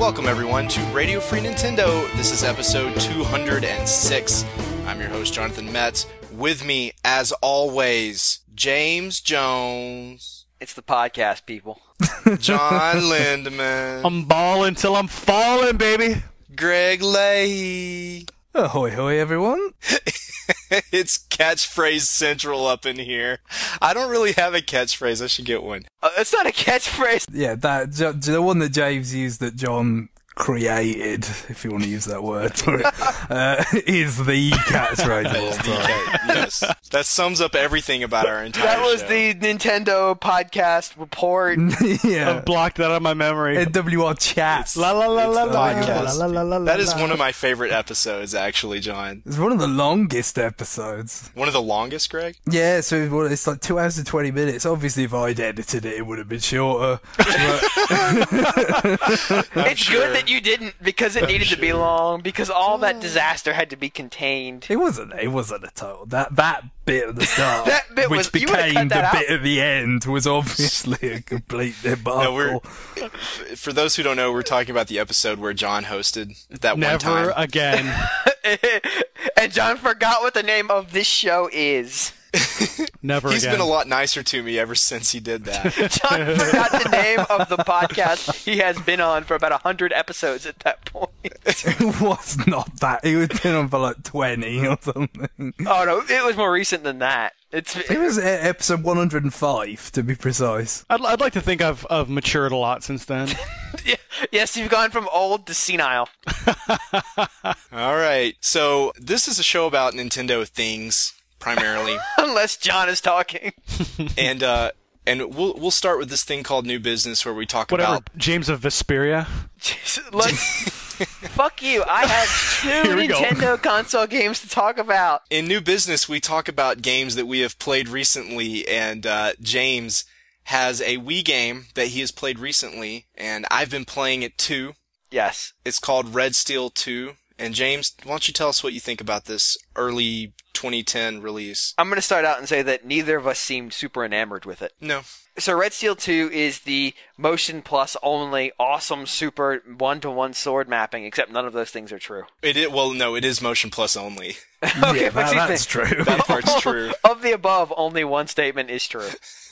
Welcome, everyone, to Radio Free Nintendo. This is episode 206. I'm your host, Jonathan Metz. With me, as always, James Jones. It's the podcast, people. John Lindemann. I'm balling till I'm falling, baby. Greg Leahy. Ahoy, hoy, everyone. It's catchphrase central up in here. I don't really have a catchphrase. I should get one. It's not a catchphrase. Yeah, the one that James used that John created, if you want to use that word, is the catchphrase of all time. Yes. That sums up everything about our entire That was show. the Nintendo podcast report. Yeah. I've blocked that out of my memory. NWR chat. La la la la the la podcast. la la la la. That is one of my favorite episodes, actually, John. It's one of the longest episodes. One of the longest, Greg? Yeah, so it's like 2 hours and 20 minutes. Obviously, if I'd edited it, it would have been shorter. It's good that you didn't, because it needed to be long, because all that disaster had to be contained. It wasn't a total. That bit at the start, That bit which was- you would've became cut that the out. bit at the end, was obviously a complete debacle. For those who don't know, we're talking about the episode where John hosted that one Never time. again. And John forgot what the name of this show is. Never He's again. been a lot nicer to me ever since he did that. John forgot the name of the podcast he has been on for about 100 episodes at that point. It was not that. It was been on for like 20 or something. Oh no, it was more recent than that. It was episode 105, to be precise. I'd like to think I've matured a lot since then. Yes, you've gone from old to senile. All right. So this is a show about Nintendo things, primarily. Unless John is talking. and we'll start with this thing called New Business, where we talk Whatever. about... James of Vesperia. Fuck you. I have two Here we go. Nintendo console games to talk about. In New Business, we talk about games that we have played recently, and James has a Wii game that he has played recently, and I've been playing it too. Yes. It's called Red Steel 2. And James, why don't you tell us what you think about this early 2010 release? I'm going to start out and say that neither of us seemed super enamored with it. No. So Red Steel 2 is the motion plus only awesome super one-to-one sword mapping, except none of those things are true. It is motion plus only. Okay, Yeah, but that's true. That part's true. Of the above, only one statement is true.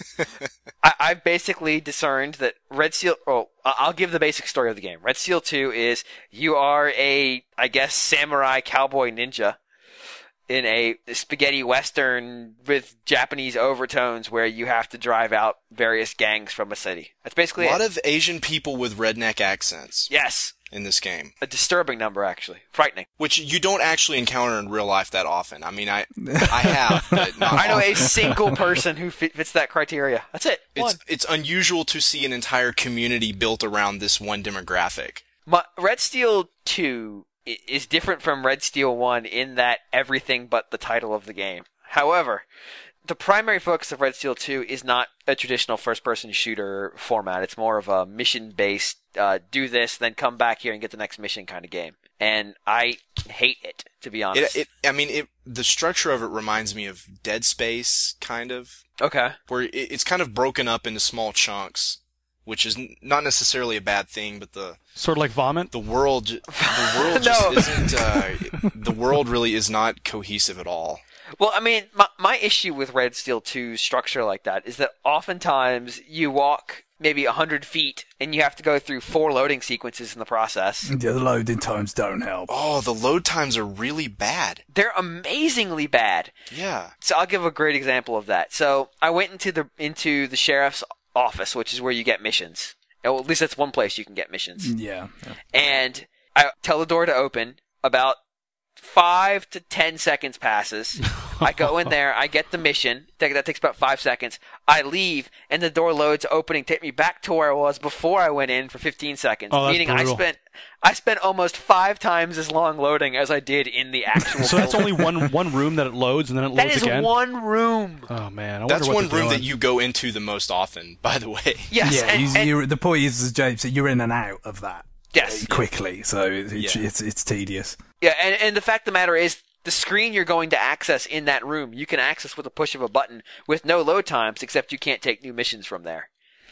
I've basically discerned that Red Steel... Oh, I'll give the basic story of the game. Red Steel 2 is you are a, I guess, samurai cowboy ninja in a spaghetti western with Japanese overtones where you have to drive out various gangs from a city. That's basically A lot it. of Asian people with redneck accents Yes. in this game, A disturbing number, actually. Frightening. which you don't actually encounter in real life that often. I mean, I have, but not I know a often. single person who fits that criteria. That's it. One. It's unusual to see an entire community built around this one demographic. Red Steel 2 is different from Red Steel 1 in that everything but the title of the game. However, the primary focus of Red Steel 2 is not a traditional first-person shooter format. It's more of a mission-based, do this, then come back here and get the next mission kind of game. And I hate it, to be honest. The structure of it reminds me of Dead Space, kind of, Okay. where it's kind of broken up into small chunks, which is not necessarily a bad thing, but Sort of like vomit. the world No. just isn't, the world really is not cohesive at all. Well, I mean, my issue with Red Steel 2's structure like that is that oftentimes you walk maybe 100 feet and you have to go through 4 loading sequences in the process. Yeah, the loading times don't help. Oh, the load times are really bad. They're amazingly bad. Yeah. So I'll give a great example of that. So I went into the sheriff's office, which is where you get missions. Well, at least that's one place you can get missions. Yeah. And I tell the door to open. About 5 to 10 seconds passes. I go in there, I get the mission. That takes about 5 seconds. I leave, and the door loads opening, take me back to where I was before I went in for 15 seconds. Oh, that's meaning brutal. I spent almost 5 times as long loading as I did in the actual So that's building. only one room that it loads and then it That loads is again. one room. Oh man, I wonder That's what one they're room doing. that you go into the most often, by the way. Yes, Yeah, and the point is, as James said, you're in and out of that yes. quickly, so Yeah. it's tedious. Yeah, and the fact of the matter is, the screen you're going to access in that room, you can access with a push of a button with no load times, except you can't take new missions from there.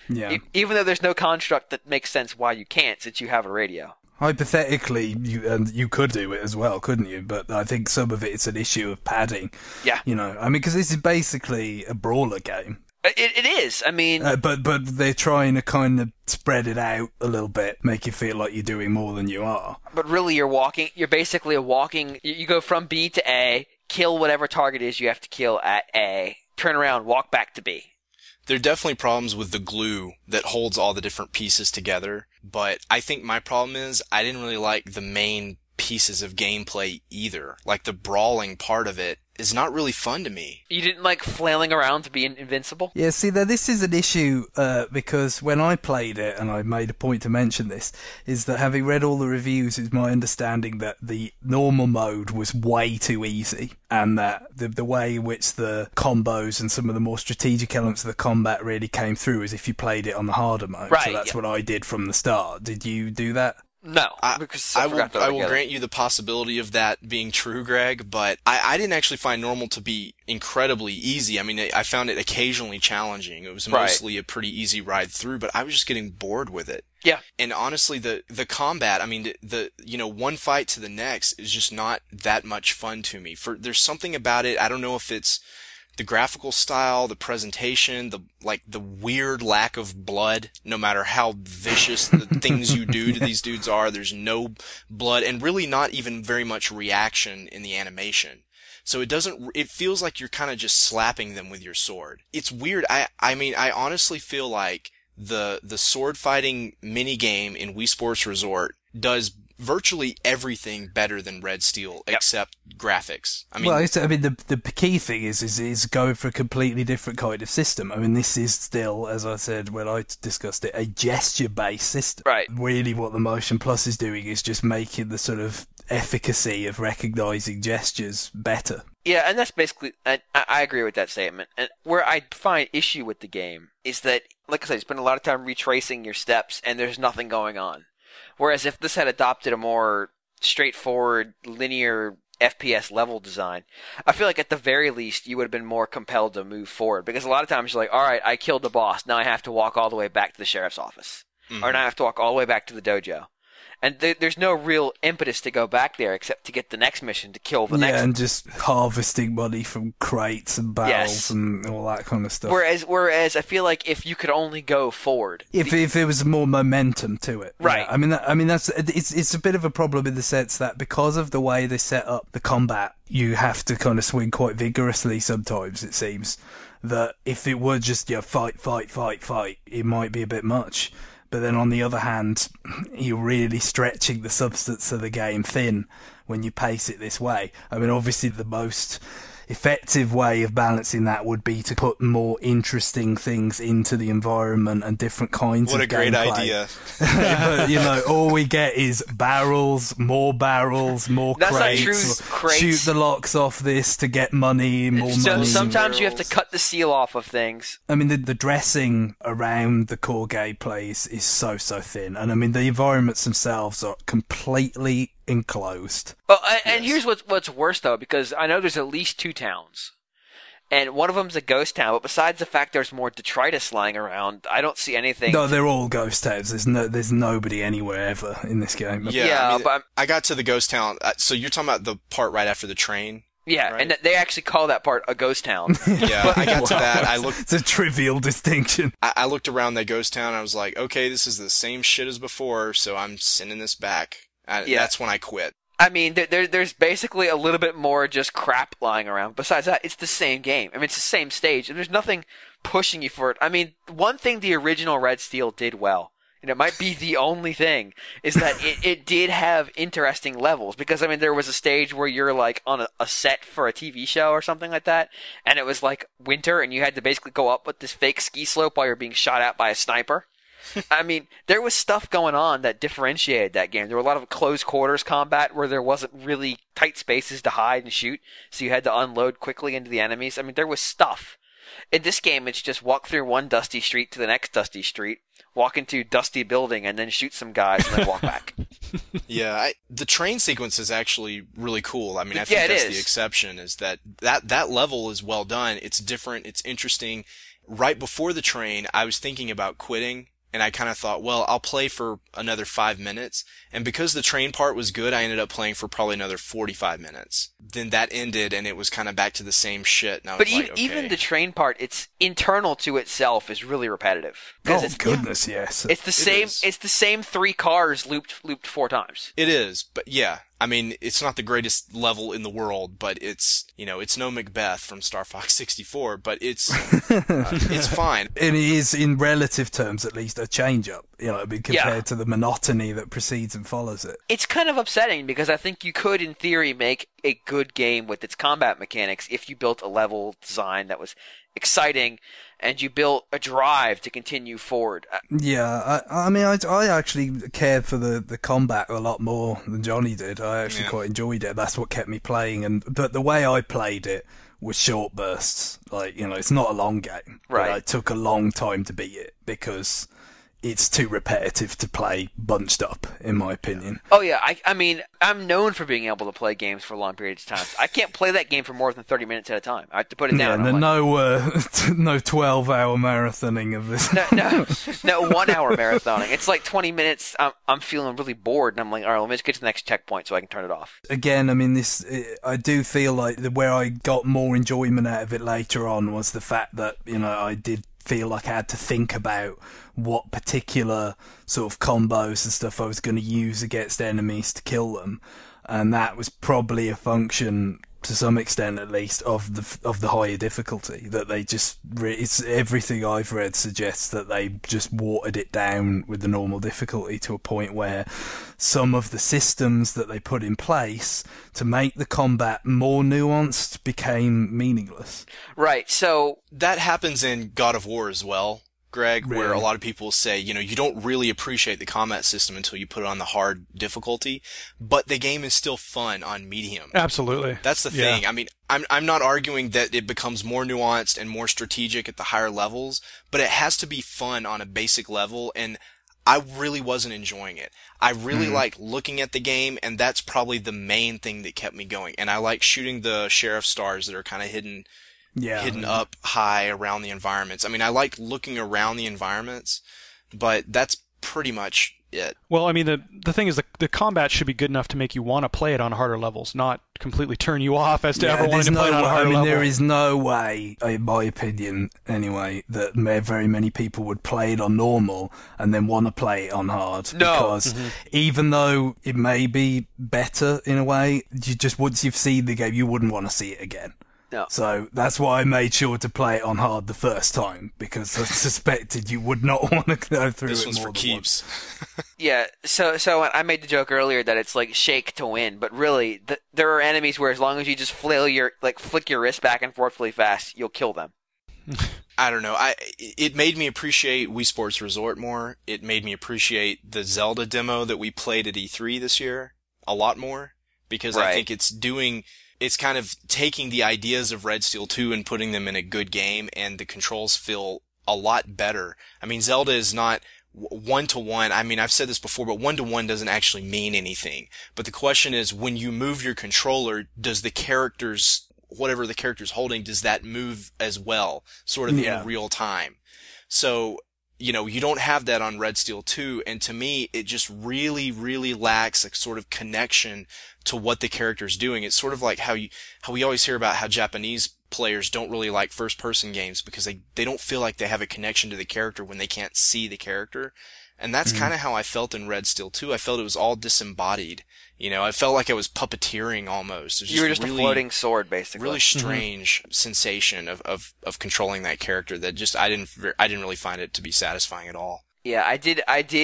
Yeah. Even though there's no construct that makes sense why you can't, since you have a radio. Hypothetically, you could do it as well, couldn't you? But I think some of it's an issue of padding. Yeah. You know, I mean, because this is basically a brawler game. It is. I mean, but they're trying to kind of spread it out a little bit, make you feel like you're doing more than you are. But really, you're basically a walking. You go from B to A, kill whatever target is you have to kill at A, turn around, walk back to B. There are definitely problems with the glue that holds all the different pieces together, but I think my problem is I didn't really like the main pieces of gameplay either. Like, the brawling part of it is not really fun to me. You didn't like flailing around to be invincible? Yeah, see, this is an issue because when I played it, and I made a point to mention this, is that having read all the reviews, it's my understanding that the normal mode was way too easy, and that the way in which the combos and some of the more strategic elements of the combat really came through is if you played it on the harder mode. Right, so that's what I did from the start. Did you do that? No, because I will grant you the possibility of that being true, Greg, but I didn't actually find normal to be incredibly easy. I mean, I found it occasionally challenging. It was mostly a pretty easy ride through, but I was just getting bored with it. Yeah. And honestly, the combat, I mean, one fight to the next is just not that much fun to me. There's something about it, I don't know if it's the graphical style, the presentation, the weird lack of blood, no matter how vicious the things you do to these dudes are, there's no blood, and really not even very much reaction in the animation. So it feels like you're kind of just slapping them with your sword. It's weird. I mean, I honestly feel like the sword fighting mini game in Wii Sports Resort does virtually everything better than Red Steel except graphics. I mean, the key thing is going for a completely different kind of system. I mean, this is still, as I said when I discussed it, a gesture-based system. Right. Really, what the Motion Plus is doing is just making the sort of efficacy of recognizing gestures better. Yeah, and that's basically, I agree with that statement. And where I find issue with the game is that, like I said, you spend a lot of time retracing your steps, and there's nothing going on. Whereas if this had adopted a more straightforward, linear FPS level design, I feel like at the very least you would have been more compelled to move forward. Because a lot of times you're like, alright, I killed the boss, now I have to walk all the way back to the sheriff's office. Mm-hmm. Or now I have to walk all the way back to the dojo. And there's no real impetus to go back there except to get the next mission to kill the next. Yeah, and just harvesting money from crates and barrels and all that kind of stuff. Whereas I feel like if you could only go forward, if there was more momentum to it, right? Yeah. I mean that's it's a bit of a problem in the sense that because of the way they set up the combat, you have to kind of swing quite vigorously sometimes. It seems that if it were just fight, it might be a bit much. But then on the other hand, you're really stretching the substance of the game thin when you pace it this way. I mean, obviously the most effective way of balancing that would be to put more interesting things into the environment and different kinds of gameplay. What a great idea. But, all we get is barrels, more crates. That's not true. Crates. Shoot the locks off this to get money, more money. Sometimes you have to cut the seal off of things. I mean, the dressing around the core gameplay is so thin. And I mean, the environments themselves are completely enclosed. Well, and here's what's worse though, because I know there's at least 2 towns, and one of them's a ghost town. But besides the fact there's more detritus lying around, I don't see anything. No, they're all ghost towns. There's nobody anywhere ever in this game. Yeah, but I got to the ghost town. So you're talking about the part right after the train? Yeah, right? And they actually call that part a ghost town. Yeah, I got to that. It's a trivial distinction. I looked around that ghost town. And I was like, okay, this is the same shit as before, so I'm sending this back. That's when I quit. I mean, there's basically a little bit more just crap lying around. Besides that, it's the same game. I mean, it's the same stage, and there's nothing pushing you for it. I mean, one thing the original Red Steel did well, and it might be the only thing, is that it did have interesting levels. Because, I mean, there was a stage where you're, like, on a set for a TV show or something like that, and it was, like, winter, and you had to basically go up with this fake ski slope while you're being shot at by a sniper. I mean, there was stuff going on that differentiated that game. There were a lot of close quarters combat where there wasn't really tight spaces to hide and shoot, so you had to unload quickly into the enemies. I mean, there was stuff. In this game, it's just walk through one dusty street to the next dusty street, walk into a dusty building, and then shoot some guys and then walk back. Yeah, the train sequence is actually really cool. I mean, I think that's the exception, is that level is well done. It's different. It's interesting. right before the train, I was thinking about quitting. And I kind of thought, well, I'll play for another 5 minutes. And because the train part was good, I ended up playing for probably another 45 minutes. Then that ended, and it was kind of back to the same shit. And I was like, okay. Even the train part, it's internal to itself, is really repetitive. Oh goodness, yes. It's the same. It's the same 3 cars looped 4 times. It is, but yeah. I mean, it's not the greatest level in the world, but it's, it's no Macbeth from Star Fox 64, but it's fine. And it is, in relative terms at least, a change-up, compared to the monotony that precedes and follows it. It's kind of upsetting because I think you could, in theory, make a good game with its combat mechanics if you built a level design that was exciting and you built a drive to continue forward. Yeah, I actually cared for the combat a lot more than Johnny did. I actually quite enjoyed it. That's what kept me playing. But the way I played it was short bursts. It's not a long game. Right. But it took a long time to beat it because it's too repetitive to play bunched up, in my opinion. Oh yeah, I mean, I'm known for being able to play games for long periods of time. I can't play that game for more than 30 minutes at a time. I have to put it down. Yeah, no 12-hour marathoning of this. No 1 hour marathoning. It's like 20 minutes. I'm feeling really bored, and I'm like, all right, let me just get to the next checkpoint so I can turn it off. Again, I mean, I do feel like where I got more enjoyment out of it later on was the fact that I did feel like I had to think about what particular sort of combos and stuff I was going to use against enemies to kill them, and that was probably a function, to some extent at least, of the higher difficulty. That they just it's everything I've read suggests that they just watered it down with the normal difficulty to a point where some of the systems that they put in place to make the combat more nuanced became meaningless. Right. So that happens in God of War as well, Greg, really? Where a lot of people say, you don't really appreciate the combat system until you put it on the hard difficulty, but the game is still fun on medium. Absolutely. That's the thing. I mean, I'm not arguing that it becomes more nuanced and more strategic at the higher levels, but it has to be fun on a basic level, and I really wasn't enjoying it. I really like looking at the game, and that's probably the main thing that kept me going. And I like shooting the sheriff stars that are kind of hidden up high around the environments. I mean, I like looking around the environments, but that's pretty much it. Well, I mean, the thing is, the combat should be good enough to make you want to play it on harder levels, not completely turn you off as to ever wanting to play it on a harder level. There is no way, in my opinion anyway, that very many people would play it on normal and then want to play it on hard. No. Because even though it may be better in a way, once you've seen the game, you wouldn't want to see it again. No. So that's why I made sure to play it on hard the first time, because I suspected you would not want to go through this it one's more for than keeps. Yeah, so I made the joke earlier that it's like shake to win, but really, there are enemies where as long as you just flick your wrist back and forth really fast, you'll kill them. I don't know. It made me appreciate Wii Sports Resort more. It made me appreciate the Zelda demo that we played at E3 this year a lot more, because I think it's kind of taking the ideas of Red Steel 2 and putting them in a good game, and the controls feel a lot better. I mean, Zelda is not one-to-one. I mean, I've said this before, but one-to-one doesn't actually mean anything. But the question is, when you move your controller, does the characters, whatever the character's holding, does that move as well, sort of in real time? So, you don't have that on Red Steel 2, and to me, it just really, really lacks a sort of connection to what the character's doing. It's sort of like how we always hear about how Japanese players don't really like first-person games because they don't feel like they have a connection to the character when they can't see the character. And that's kind of how I felt in Red Steel 2. I felt it was all disembodied. I felt like I was puppeteering almost. You were just a floating sword, basically. Really strange sensation of controlling that character that just I didn't really find it to be satisfying at all. Yeah, I did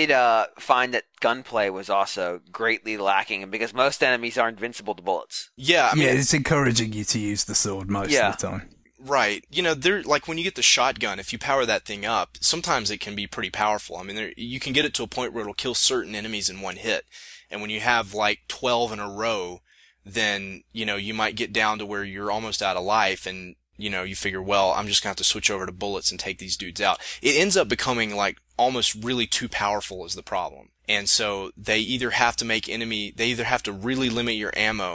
find that gunplay was also greatly lacking, and because most enemies are invincible to bullets. Yeah, I mean, it's encouraging you to use the sword most of the time. Right. They're like when you get the shotgun, if you power that thing up, sometimes it can be pretty powerful. I mean, you can get it to a point where it'll kill certain enemies in one hit. And when you have like 12 in a row, then, you might get down to where you're almost out of life, and, you figure, well, I'm just gonna have to switch over to bullets and take these dudes out. It ends up becoming like almost really too powerful is the problem. And so they either have to really limit your ammo,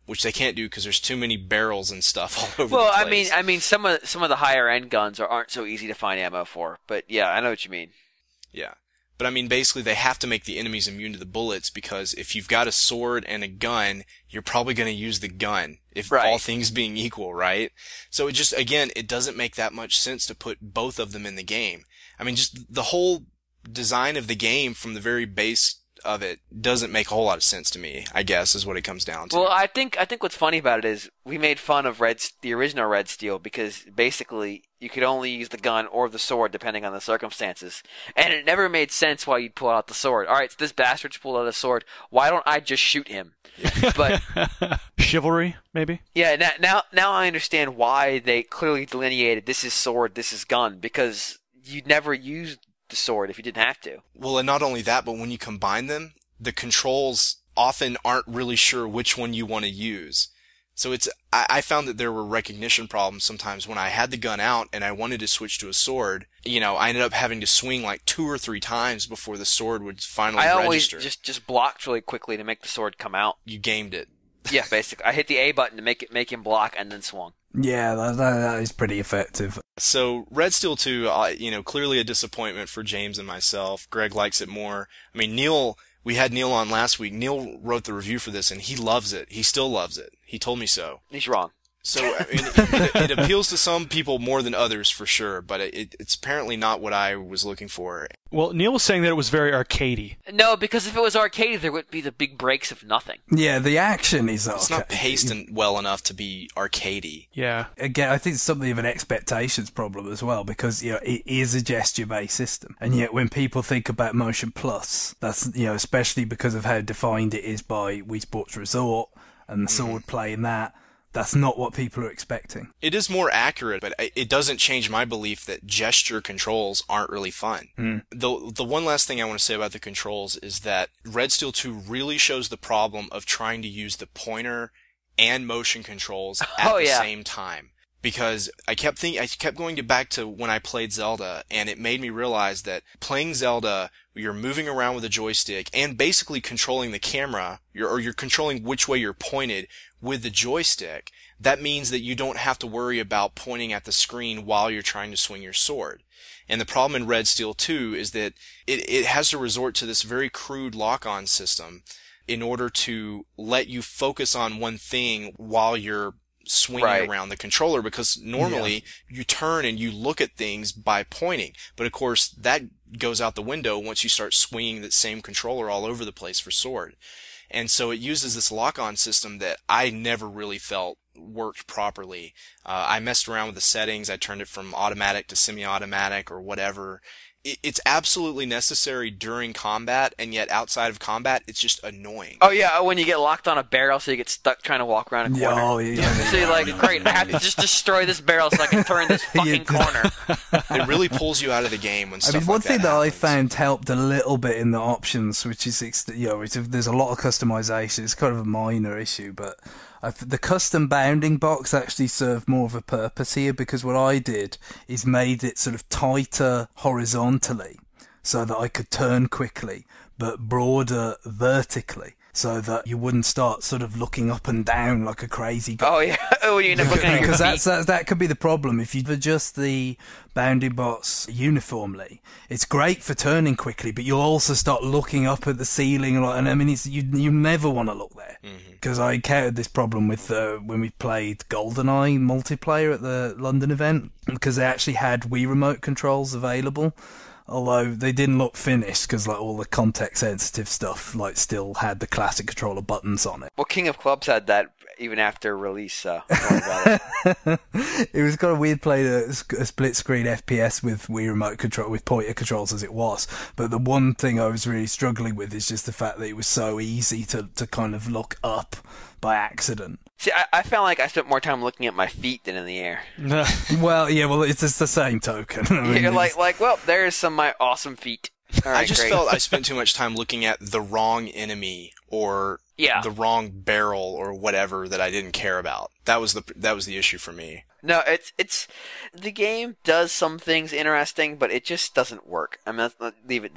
which they can't do because there's too many barrels and stuff all over the Well, place. I mean, some of the higher end guns aren't so easy to find ammo for. But yeah, I know what you mean. Yeah. But I mean, basically they have to make the enemies immune to the bullets, because if you've got a sword and a gun, you're probably going to use the gun, if Right. all things being equal, right? So it just, again, it doesn't make that much sense to put both of them in the game. I mean, just the whole design of the game from the very base of it doesn't make a whole lot of sense to me, I guess, is what it comes down to. Well, I think what's funny about it is we made fun of the original Red Steel, because basically you could only use the gun or the sword depending on the circumstances, and it never made sense why you'd pull out the sword. All right, so this bastard's pulled out a sword. Why don't I just shoot him? But Chivalry, maybe? yeah, now I understand why they clearly delineated this is sword, this is gun, because you'd never use the sword if you didn't have to. Well, and not only that, but when you combine them, the controls often aren't really sure which one you want to use. So I found that there were recognition problems sometimes when I had the gun out and I wanted to switch to a sword. You know, I ended up having to swing like 2 or 3 times before the sword would finally register. I always just blocked really quickly to make the sword come out. You gamed it. Yeah, basically. I hit the A button to make him block and then swung. Yeah, that is pretty effective. So Red Steel 2, clearly a disappointment for James and myself. Greg likes it more. I mean, we had Neil on last week. Neil wrote the review for this and he loves it. He still loves it. He told me so. He's wrong. So, I mean, it appeals to some people more than others for sure, but it's apparently not what I was looking for. Well, Neil was saying that it was very arcadey. No, because if it was arcade, there would be the big breaks of nothing. Yeah, the action is It's not paced well enough to be arcadey. Yeah. Again, I think it's something of an expectations problem as well, because it is a gesture-based system, and yet when people think about Motion Plus, that's especially because of how defined it is by Wii Sports Resort and the sword play in that. That's not what people are expecting. It is more accurate, but it doesn't change my belief that gesture controls aren't really fun. The one last thing I want to say about the controls is that Red Steel 2 really shows the problem of trying to use the pointer and motion controls at the same time. Because I kept going back to when I played Zelda, and it made me realize that playing Zelda, you're moving around with a joystick and basically controlling the camera, you're controlling which way you're pointed with the joystick. That means that you don't have to worry about pointing at the screen while you're trying to swing your sword. And the problem in Red Steel 2 is that it has to resort to this very crude lock-on system in order to let you focus on one thing while you're swinging around the controller, because normally you turn and you look at things by pointing. But of course, that goes out the window once you start swinging that same controller all over the place for sword. And so it uses this lock-on system that I never really felt worked properly. I messed around with the settings. I turned it from automatic to semi-automatic or whatever. It's absolutely necessary during combat, and yet outside of combat, it's just annoying. Oh yeah, when you get locked on a barrel, so you get stuck trying to walk around a corner. Oh, yeah. So you're like, great, I have to just destroy this barrel so I can turn this fucking corner. It really pulls you out of the game when stuff like that one thing that I happens. found helped a little bit in the options, which is, there's a lot of customization. It's kind of a minor issue, but the custom bounding box actually served more of a purpose here, because what I did is made it sort of tighter horizontally so that I could turn quickly, but broader vertically, so that you wouldn't start sort of looking up and down like a crazy guy. Oh yeah, oh, you end up looking at your Because feet. that could be the problem. If you adjust the bounding box uniformly, it's great for turning quickly, but you'll also start looking up at the ceiling, and I mean, you never want to look there. Because I encountered this problem with when we played GoldenEye multiplayer at the London event, because they actually had Wii remote controls available. Although they didn't look finished, because all the context sensitive stuff still had the classic controller buttons on it. Well, King of Clubs had that even after release, so don't worry about it. It was kind of weird playing a split screen FPS with Wii remote control, with pointer controls as it was. But the one thing I was really struggling with is just the fact that it was so easy to kind of look up by accident. See, I found like I spent more time looking at my feet than in the air. Well, it's just the same token. I mean, You're like, well, there's some of my awesome feet. All right, I just great. felt I spent too much time looking at the wrong enemy or the wrong barrel or whatever that I didn't care about. That was the issue for me. No, it's the game does some things interesting, but it just doesn't work. I mean, let's leave it there.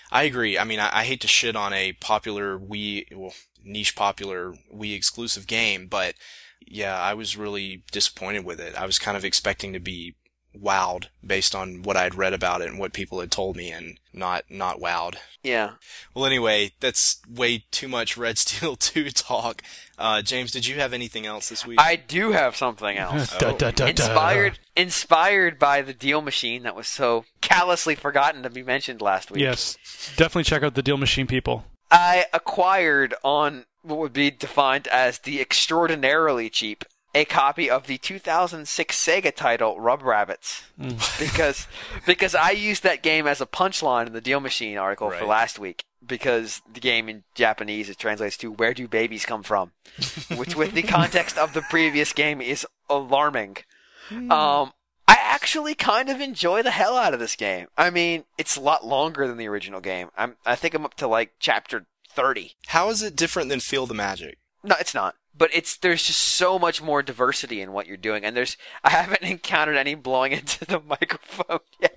I agree. I mean, I hate to shit on a niche popular Wii exclusive game, but yeah, I was really disappointed with it. I was kind of expecting to be wowed based on what I'd read about it and what people had told me, and not wowed. Yeah. Well, anyway, that's way too much Red Steel 2 talk. James, did you have anything else this week? I do have something else. Inspired by the Deal Machine that was so callously forgotten to be mentioned last week. Yes, definitely check out the Deal Machine, people. I acquired on what would be defined as the extraordinarily cheap a copy of the 2006 Sega title Rub Rabbits because I used that game as a punchline in the Deal Machine article for last week, because the game in Japanese it translates to "Where do babies come from?" which with the context of the previous game is alarming. I actually kind of enjoy the hell out of this game. I mean, it's a lot longer than the original game. I think I'm up to like chapter 30. How is it different than Feel the Magic? No, it's not. But there's just so much more diversity in what you're doing, and I haven't encountered any blowing into the microphone yet.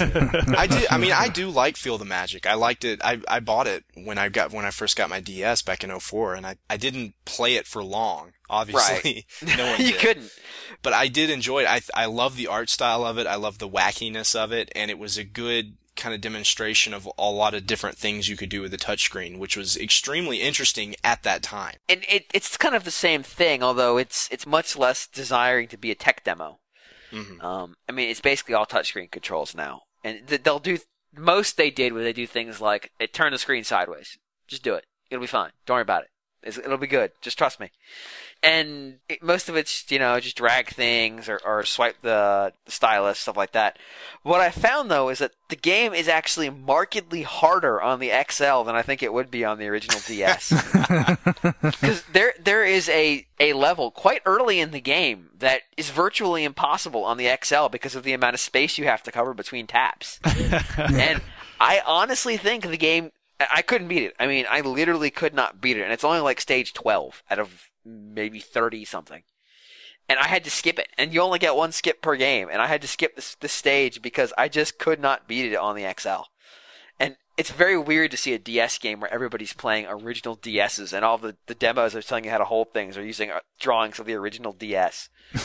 I do like Feel the Magic. I liked it. I bought it when I first got my DS back in 2004, and I didn't play it for long. Obviously, right. No one did. You couldn't. But I did enjoy it. I love the art style of it. I love the wackiness of it, and it was a good kind of demonstration of a lot of different things you could do with the touchscreen, which was extremely interesting at that time. And it's kind of the same thing, although it's much less desiring to be a tech demo. Mm-hmm. I mean, it's basically all touchscreen controls now, and they'll do most they did where they do things like turn the screen sideways. Just do it; it'll be fine. Don't worry about it. It'll be good. Just trust me. And most of it's, just drag things or swipe the stylus, stuff like that. What I found, though, is that the game is actually markedly harder on the XL than I think it would be on the original DS. Because there is a level quite early in the game that is virtually impossible on the XL because of the amount of space you have to cover between taps. And I honestly think the game... I couldn't beat it. I mean, I literally could not beat it. And it's only like stage 12 out of maybe 30 something. And I had to skip it. And you only get one skip per game. And I had to skip this stage because I just could not beat it on the XL. And it's very weird to see a DS game where everybody's playing original DSs and all the demos are telling you how to hold things are using drawings of the original DS.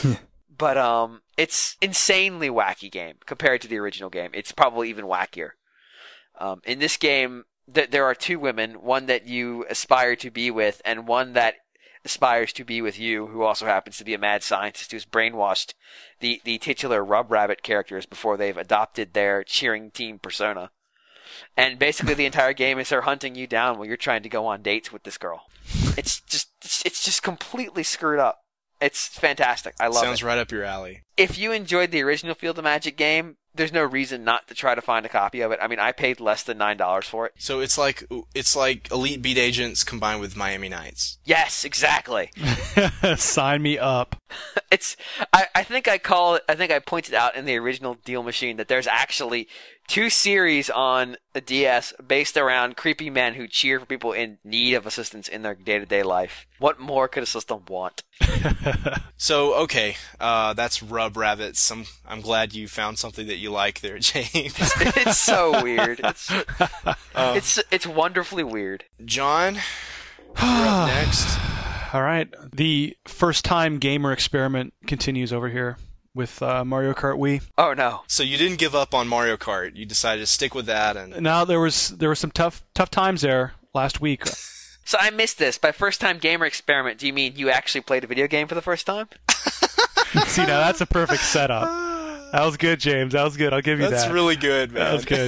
But it's insanely wacky game compared to the original game. It's probably even wackier. In this game, there are two women, one that you aspire to be with, and one that aspires to be with you, who also happens to be a mad scientist who's brainwashed the titular Rub Rabbit characters before they've adopted their cheering team persona. And basically the entire game is her hunting you down while you're trying to go on dates with this girl. It's just completely screwed up. It's fantastic. I love it. Sounds right up your alley. If you enjoyed the original Field of Magic game, there's no reason not to try to find a copy of it. I mean, I paid less than $9 for it. So it's like Elite Beat Agents combined with Miami Nights. Yes, exactly. Sign me up. I think I pointed out in the original Deal Machine that there's actually two series on the DS based around creepy men who cheer for people in need of assistance in their day-to-day life. What more could a system want? So, okay, that's Rub Rabbits. I'm glad you found something that you like there, James. It's so weird. It's wonderfully weird. John, you're up next. All right. The first-time gamer experiment continues over here with Mario Kart Wii. Oh, no. So you didn't give up on Mario Kart. You decided to stick with that. And now there were some tough times there last week. So I missed this. By first-time gamer experiment, do you mean you actually played a video game for the first time? See, now that's a perfect setup. That was good, James. That was good. I'll give you that. That's really good, man. That was good.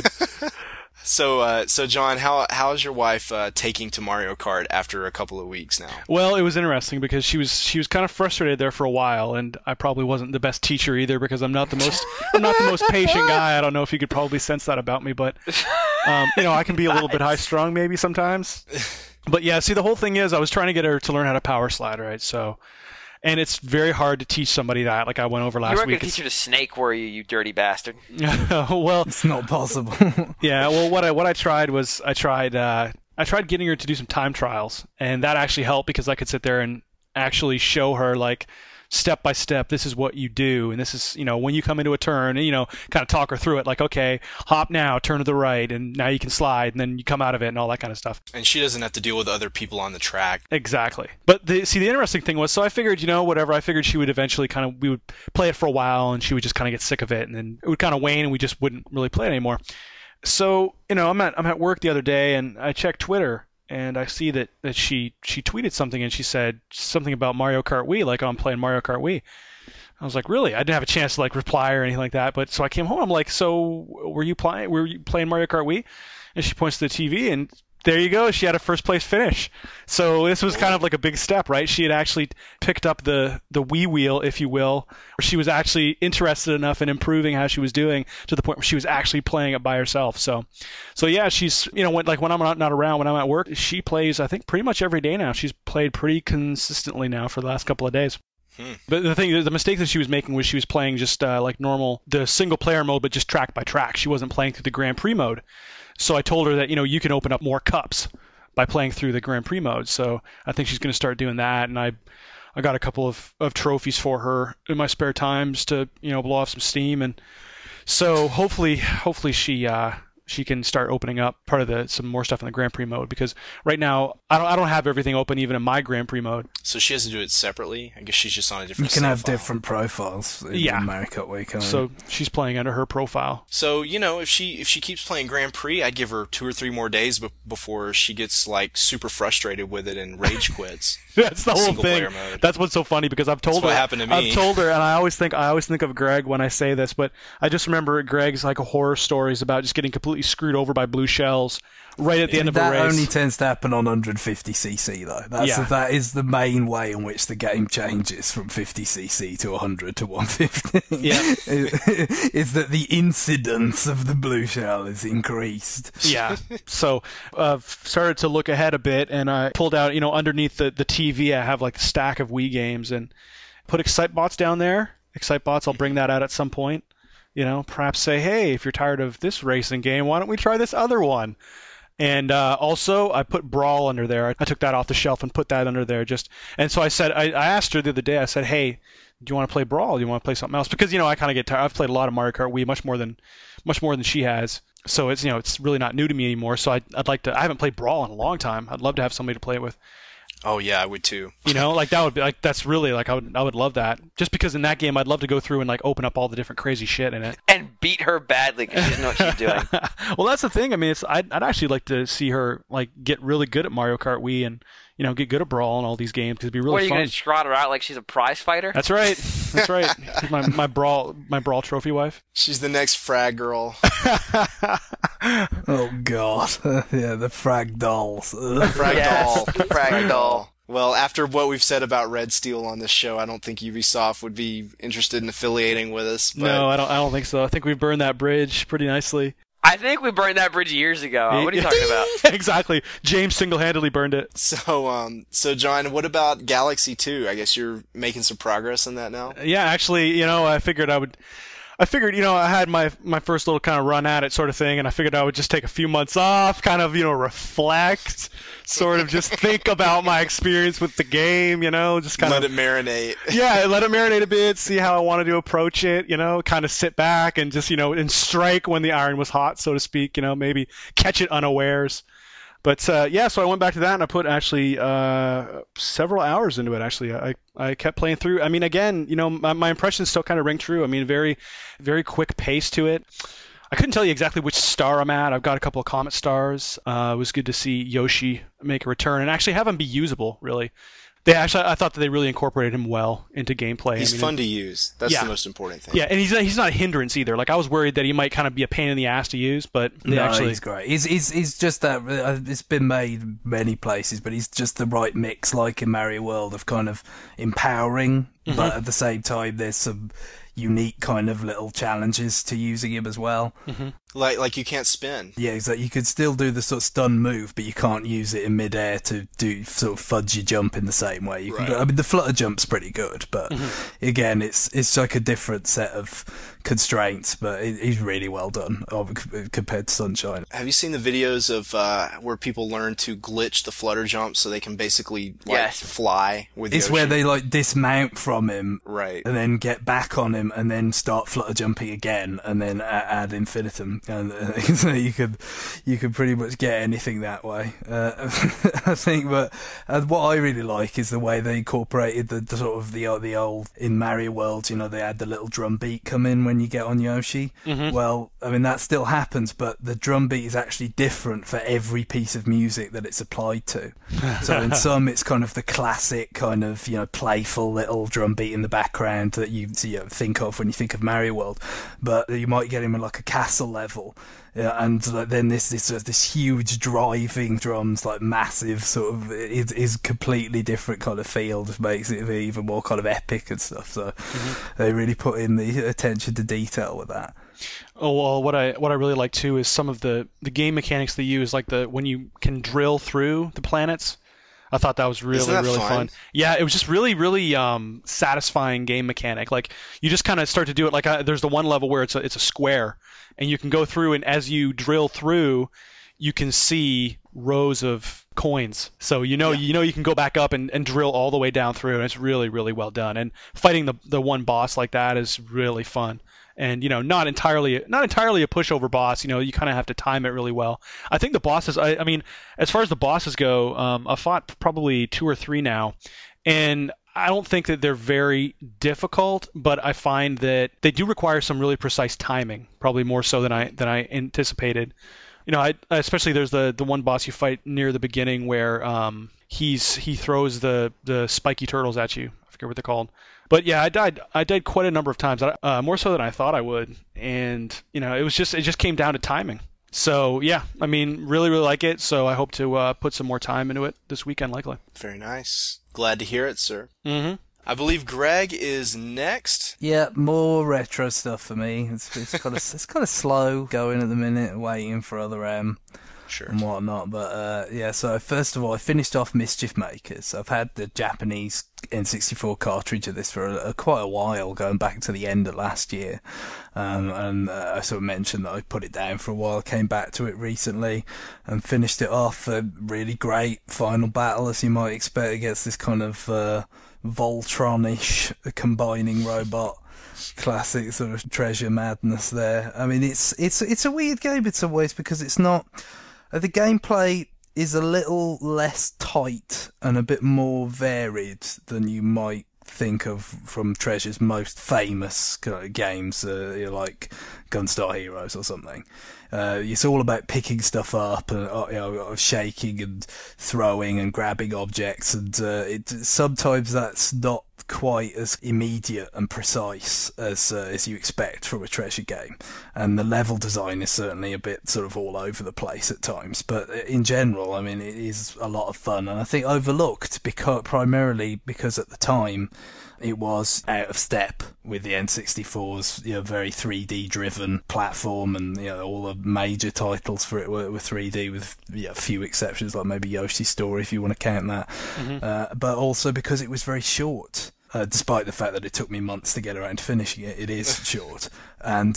So John, how's your wife taking to Mario Kart after a couple of weeks now? Well, it was interesting because she was kind of frustrated there for a while, and I probably wasn't the best teacher either because I'm not the most patient guy. I don't know if you could probably sense that about me, but I can be a little bit high-strung maybe sometimes. But yeah, see, the whole thing is I was trying to get her to learn how to power slide, right? So. And it's very hard to teach somebody that, like I went over last week. You weren't going to teach her to snake, were you dirty bastard? Well, it's not possible. Yeah, well, what I tried was I tried getting her to do some time trials, and that actually helped because I could sit there and actually show her like step by step, this is what you do, and this is, when you come into a turn, and, kind of talk her through it, like, okay, hop now, turn to the right, and now you can slide, and then you come out of it, and all that kind of stuff. And she doesn't have to deal with other people on the track. Exactly. But the interesting thing was, so I figured, whatever, I figured she would eventually we would play it for a while, and she would just kind of get sick of it, and then it would kind of wane, and we just wouldn't really play it anymore. So, I'm at work the other day, and I checked Twitter, and I see that she tweeted something, and she said something about Mario Kart Wii, like, I'm playing Mario Kart Wii. I was like, really? I didn't have a chance to, like, reply or anything like that, but so I came home, I'm like, so were you playing Mario Kart Wii? And she points to the TV, and there you go. She had a first place finish. So this was kind of like a big step, right? She had actually picked up the Wii wheel, if you will. She was actually interested enough in improving how she was doing to the point where she was actually playing it by herself. So yeah, she's, when I'm not around, when I'm at work, she plays, I think, pretty much every day now. She's played pretty consistently now for the last couple of days. But the mistake that she was making was she was playing just like normal, the single player mode, but just track by track. She wasn't playing through the Grand Prix mode. So I told her that, you can open up more cups by playing through the Grand Prix mode. So I think she's going to start doing that. And I got a couple of trophies for her in my spare times to, blow off some steam. And so hopefully she can start opening up part of some more stuff in the Grand Prix mode, because right now I don't have everything open even in my Grand Prix mode. So she has to do it separately? I guess she's just on a different. You can have different profiles in Mario Kart Wii. So she's playing under her profile. So, if she keeps playing Grand Prix, I'd give her 2 or 3 more days before she gets like super frustrated with it and rage quits. That's the whole thing. That's what's so funny, because I've told her. What happened to me. I've told her, and I always think of Greg when I say this, but I just remember Greg's like horror stories about just getting completely screwed over by blue shells right at the end of a race. That only tends to happen on 150cc though. That is the main way in which the game changes from 50cc to 100 to 150. Yeah. Is that the incidence of the blue shell is increased. Yeah. So I've started to look ahead a bit, and I pulled out, underneath the TV, I have like a stack of Wii games, and put Excitebots down there. Excitebots, I'll bring that out at some point. Perhaps say, hey, if you're tired of this racing game, why don't we try this other one? And also, I put Brawl under there. I took that off the shelf and put that under there. And so I said, I asked her the other day, I said, hey, do you want to play Brawl? Do you want to play something else? Because, I kind of get tired. I've played a lot of Mario Kart Wii, much more than she has. So it's, it's really not new to me anymore. So I'd like to, I haven't played Brawl in a long time. I'd love to have somebody to play it with. Oh yeah, I would too. Like that would be like, that's really like, I would love that. Just because in that game I'd love to go through and like open up all the different crazy shit in it and beat her badly because she doesn't know what she's doing. Well, that's the thing. I mean, I'd actually like to see her like get really good at Mario Kart Wii and get good at Brawl and all these games, because it'd be really fun. What, are you going to trot her out like she's a prize fighter? That's right. She's my Brawl trophy wife. She's the next frag girl. Oh God. Yeah, the frag dolls. Frag doll. Well, after what we've said about Red Steel on this show, I don't think Ubisoft would be interested in affiliating with us. But... No, I don't think so. I think we've burned that bridge pretty nicely. I think we burned that bridge years ago. What are you talking about? Exactly. James single-handedly burned it. So John, what about Galaxy 2? I guess you're making some progress in that now? Yeah, actually, I figured I had my first little kind of run at it sort of thing, and I figured I would just take a few months off, kind of, reflect, sort of just think about my experience with the game, just kind of... Let it marinate. Yeah, let it marinate a bit, see how I wanted to approach it, kind of sit back and just, and strike when the iron was hot, so to speak, maybe catch it unawares. But so I went back to that, and I put actually several hours into it. Actually, I kept playing through. I mean, again, my impressions still kind of ring true. I mean, very, very quick pace to it. I couldn't tell you exactly which star I'm at. I've got a couple of Comet stars. It was good to see Yoshi make a return and actually have him be usable. Really, I thought that they really incorporated him well into gameplay. He's fun to use. That's the most important thing. Yeah, and he's not a hindrance either. Like, I was worried that he might kind of be a pain in the ass to use, but he's great. He's just that. It's been made many places, but he's just the right mix, like in Mario World, of kind of empowering, but at the same time there's some unique kind of little challenges to using him as well. Like you can't spin. Yeah, exactly. You could still do the sort of stun move, but you can't use it in midair to do sort of fudge your jump in the same way. I mean, the flutter jump's pretty good, but again, it's like a different set of constraints. But he's really well done compared to Sunshine. Have you seen the videos of where people learn to glitch the flutter jump so they can basically fly with Yoshi? It's where they like dismount from him, right, and then get back on him, and then start flutter jumping again, and then add infinitum. And so you could pretty much get anything that way. I think, but what I really like is the way they incorporated the sort of the old in Mario World. You know, they had the little drum beat come in when you get on Yoshi. Well, I mean that still happens, but the drum beat is actually different for every piece of music that it's applied to. So in some, it's kind of the classic kind of playful little drum beat in the background that you think of when you think of Mario World, but you might get him in like a castle level. And then this huge driving drums, like massive sort of, is completely different kind of feel, just makes it even more kind of epic and stuff. So they really put in the attention to detail with that. Oh well, what I really like too is some of the game mechanics they use, like when you can drill through the planets. I thought that was really fun. Yeah, it was just really satisfying game mechanic. Like you just kind of start to do it. Like there's the one level where it's a square, and you can go through, and as you drill through, you can see rows of coins. So you can go back up and drill all the way down through, and it's really well done. And fighting the one boss like that is really fun. And not entirely a pushover boss. You kind of have to time it really well. I think the bosses. I mean, as far as the bosses go, I've fought probably 2 or 3 now, and I don't think that they're very difficult. But I find that they do require some really precise timing, probably more so than I anticipated. Especially there's the one boss you fight near the beginning where he throws the spiky turtles at you. I forget what they're called. But yeah, I died quite a number of times, more so than I thought I would, and it just came down to timing. So yeah, I mean, really like it. So I hope to put some more time into it this weekend, likely. Very nice. Glad to hear it, sir. Mm-hmm. I believe Greg is next. Yeah, more retro stuff for me. It's kind of slow going at the minute, waiting for other Sure. and whatnot. But so first of all, I finished off Mischief Makers. I've had the Japanese N64 cartridge of this for quite a while, going back to the end of last year. And I sort of mentioned that I put it down for a while, came back to it recently and finished it off. A really great final battle, as you might expect, against this kind of Voltron-ish combining robot. Classic sort of treasure madness there. I mean, it's a weird game in some ways, because it's not... the gameplay is a little less tight and a bit more varied than you might think of from Treasure's most famous games, like Gunstar Heroes or something. It's all about picking stuff up and shaking and throwing and grabbing objects, and sometimes that's not quite as immediate and precise as you expect from a Treasure game, and the level design is certainly a bit sort of all over the place at times, but in general, I mean, it is a lot of fun, and I think overlooked primarily because at the time it was out of step with the N64's very 3D driven platform, and all the major titles for it were 3D, with a few exceptions like maybe Yoshi's Story, if you want to count that. But also because it was very short. Despite the fact that it took me months to get around to finishing it, it is short. And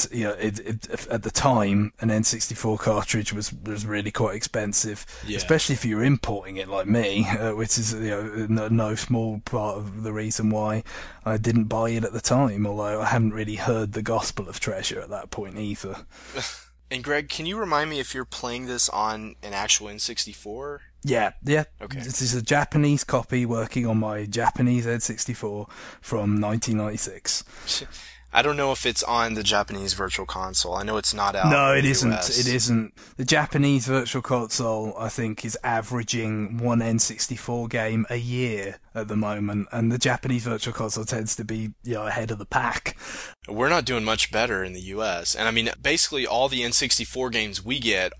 at the time, an N64 cartridge was really quite expensive, especially if you were importing it like me, which is no small part of the reason why I didn't buy it at the time. Although I hadn't really heard the gospel of Treasure at that point either. And Greg, can you remind me if you're playing this on an actual N64? Yeah. Okay. This is a Japanese copy working on my Japanese N64 from 1996. I don't know if it's on the Japanese Virtual Console. I know it's not out. No, in it the isn't. US. It isn't. The Japanese Virtual Console, I think, is averaging one N64 game a year at the moment, and the Japanese Virtual Console tends to be ahead of the pack. We're not doing much better in the US. And I mean, basically all the N64 games we get are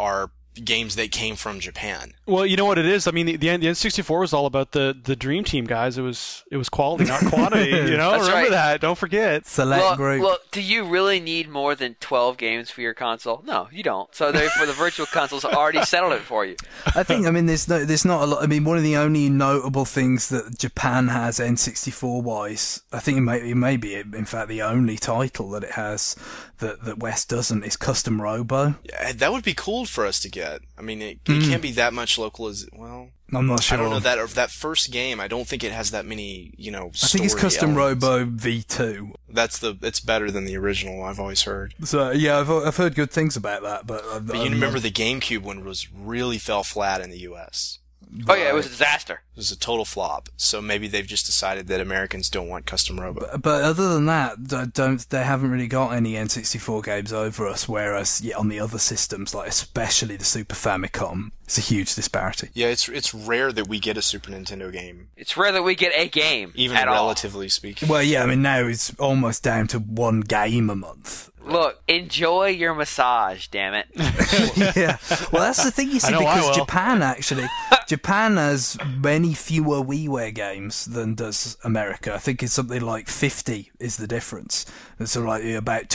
games that came from Japan. Well, you know what it is. I mean, the N64 was all about the Dream Team guys. It was quality, not quantity. You know, That's remember right. that. Don't forget. Select group. Well, do you really need more than 12 games for your console? No, you don't. So therefore, the Virtual Console's already settled it for you. I think, I mean, there's not a lot. I mean, one of the only notable things that Japan has N64 wise, I think it may be, in fact, the only title that it has that West doesn't is Custom Robo. Yeah, that would be cool for us to get. I mean, it can't be that much local as well. I'm not sure. I don't know that first game. I don't think it has that many, I think it's Custom elements. Robo V2. It's better than the original. I've always heard. So yeah, I've heard good things about that, but You remember the GameCube one really fell flat in the U.S. Oh yeah, it was a disaster. It was a total flop. So maybe they've just decided that Americans don't want Custom Robo. But other than that, they haven't really got any N64 games over us. Whereas on the other systems, like especially the Super Famicom, it's a huge disparity. Yeah, it's rare that we get a Super Nintendo game, It's rare that we get a game even at relatively speaking. Well, yeah, I mean now it's almost down to one game a month. all. Look, enjoy your massage, damn it. Yeah, well, that's the thing you see, I know I because will. Japan has many fewer WiiWare games than does America. I think it's something like 50 is the difference. It's sort of like about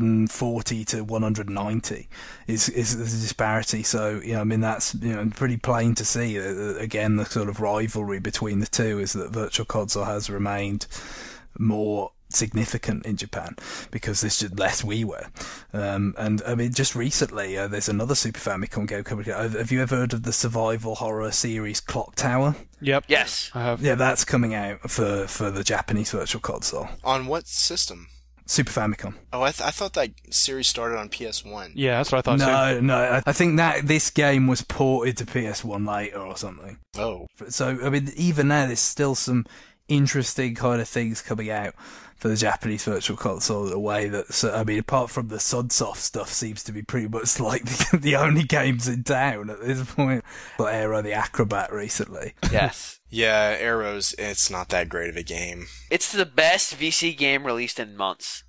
240 to 190 is the disparity. So I mean that's pretty plain to see. Again, the sort of rivalry between the two is that Virtual Console has remained more significant in Japan because there's just less WiiWare. And I mean, just recently there's another Super Famicom game coming out. Have you ever heard of the survival horror series Clock Tower? Yep. Yes. I have. Yeah, that's coming out for the Japanese Virtual Console. On what system? Super Famicom. Oh, I thought that series started on PS1. Yeah, that's what I thought too. No, I think that this game was ported to PS1 later or something. Oh. So, I mean, even now there's still some interesting kind of things coming out for the Japanese Virtual Console in a way that, I mean, apart from the Sunsoft stuff, seems to be pretty much like the only games in town at this point. Like Aero the Acrobat recently. Yes. Yeah, Arrows, it's not that great of a game. It's the best VC game released in months.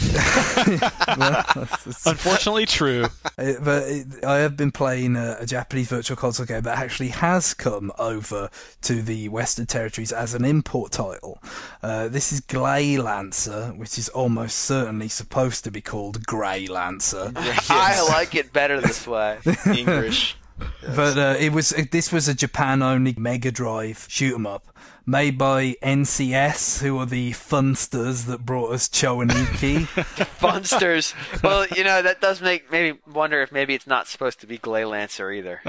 Unfortunately, true. But I have been playing a Japanese Virtual Console game that actually has come over to the Western territories as an import title. This is Gley Lancer, which is almost certainly supposed to be called Grey Lancer. I like it better this way. English. Yes. But this was a Japan-only Mega Drive shoot-'em-up made by NCS, who are the funsters that brought us Cho and Iki. Funsters. Well, that does make maybe wonder if maybe it's not supposed to be Gley Lancer either.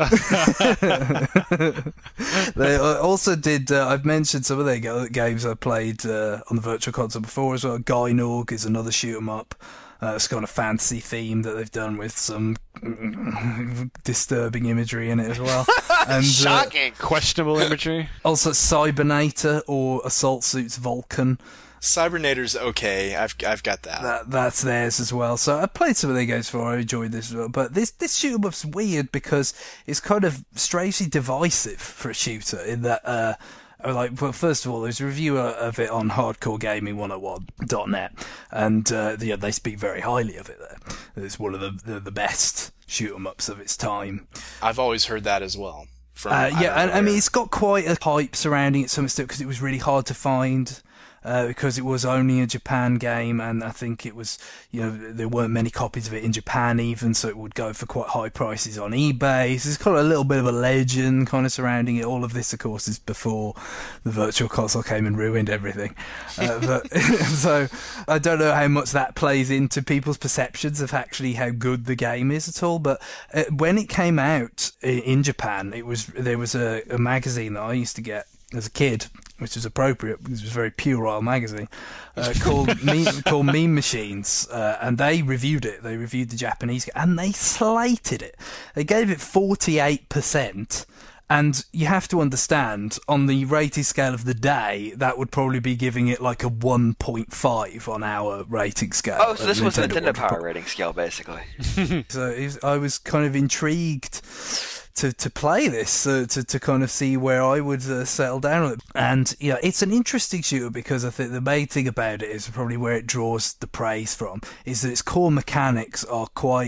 They also did, I've mentioned some of their games I played on the Virtual Console before as well. Gynorg is another shoot-'em-up. It's got a fantasy theme that they've done with some disturbing imagery in it as well. And, Shocking. Questionable imagery. Also Cybernator or Assault Suits Vulcan. Cybernator's okay. I've got that. That's theirs as well. So I played some of their games before. I enjoyed this as well. But this shoot-'em-up's weird because it's kind of strangely divisive for a shooter in that... well, first of all, there's a review of it on HardcoreGaming101.net, and they speak very highly of it there. It's one of the best shoot-'em-ups of its time. I've always heard that as well. I mean, it's got quite a hype surrounding it, some extent, because it was really hard to find. Because it was only a Japan game, and I think it was, there weren't many copies of it in Japan even, so it would go for quite high prices on eBay. So it's got a little bit of a legend kind of surrounding it. All of this, of course, is before the Virtual Console came and ruined everything. So I don't know how much that plays into people's perceptions of actually how good the game is at all. But when it came out in Japan, there was a magazine that I used to get as a kid, which was appropriate because it was a very puerile magazine, called Meme Machines, and they reviewed it. They reviewed the Japanese game, and they slated it. They gave it 48%, and you have to understand, on the rating scale of the day, that would probably be giving it like a 1.5 on our rating scale. Oh, so this was the Nintendo Power rating scale, basically. So I was kind of intrigued to play this, to kind of see where I would settle down on it. And it's an interesting shooter because I think the main thing about it is probably where it draws the praise from, is that its core mechanics are quite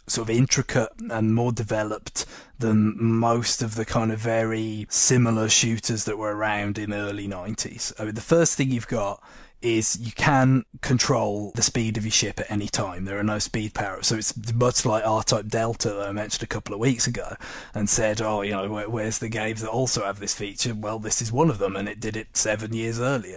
sort of intricate and more developed than most of the kind of very similar shooters that were around in the early 90s. I mean, the first thing you've got is you can control the speed of your ship at any time. There are no speed power-ups. So it's much like R-Type Delta that I mentioned a couple of weeks ago and said, where's the games that also have this feature? Well, this is one of them, and it did it 7 years earlier.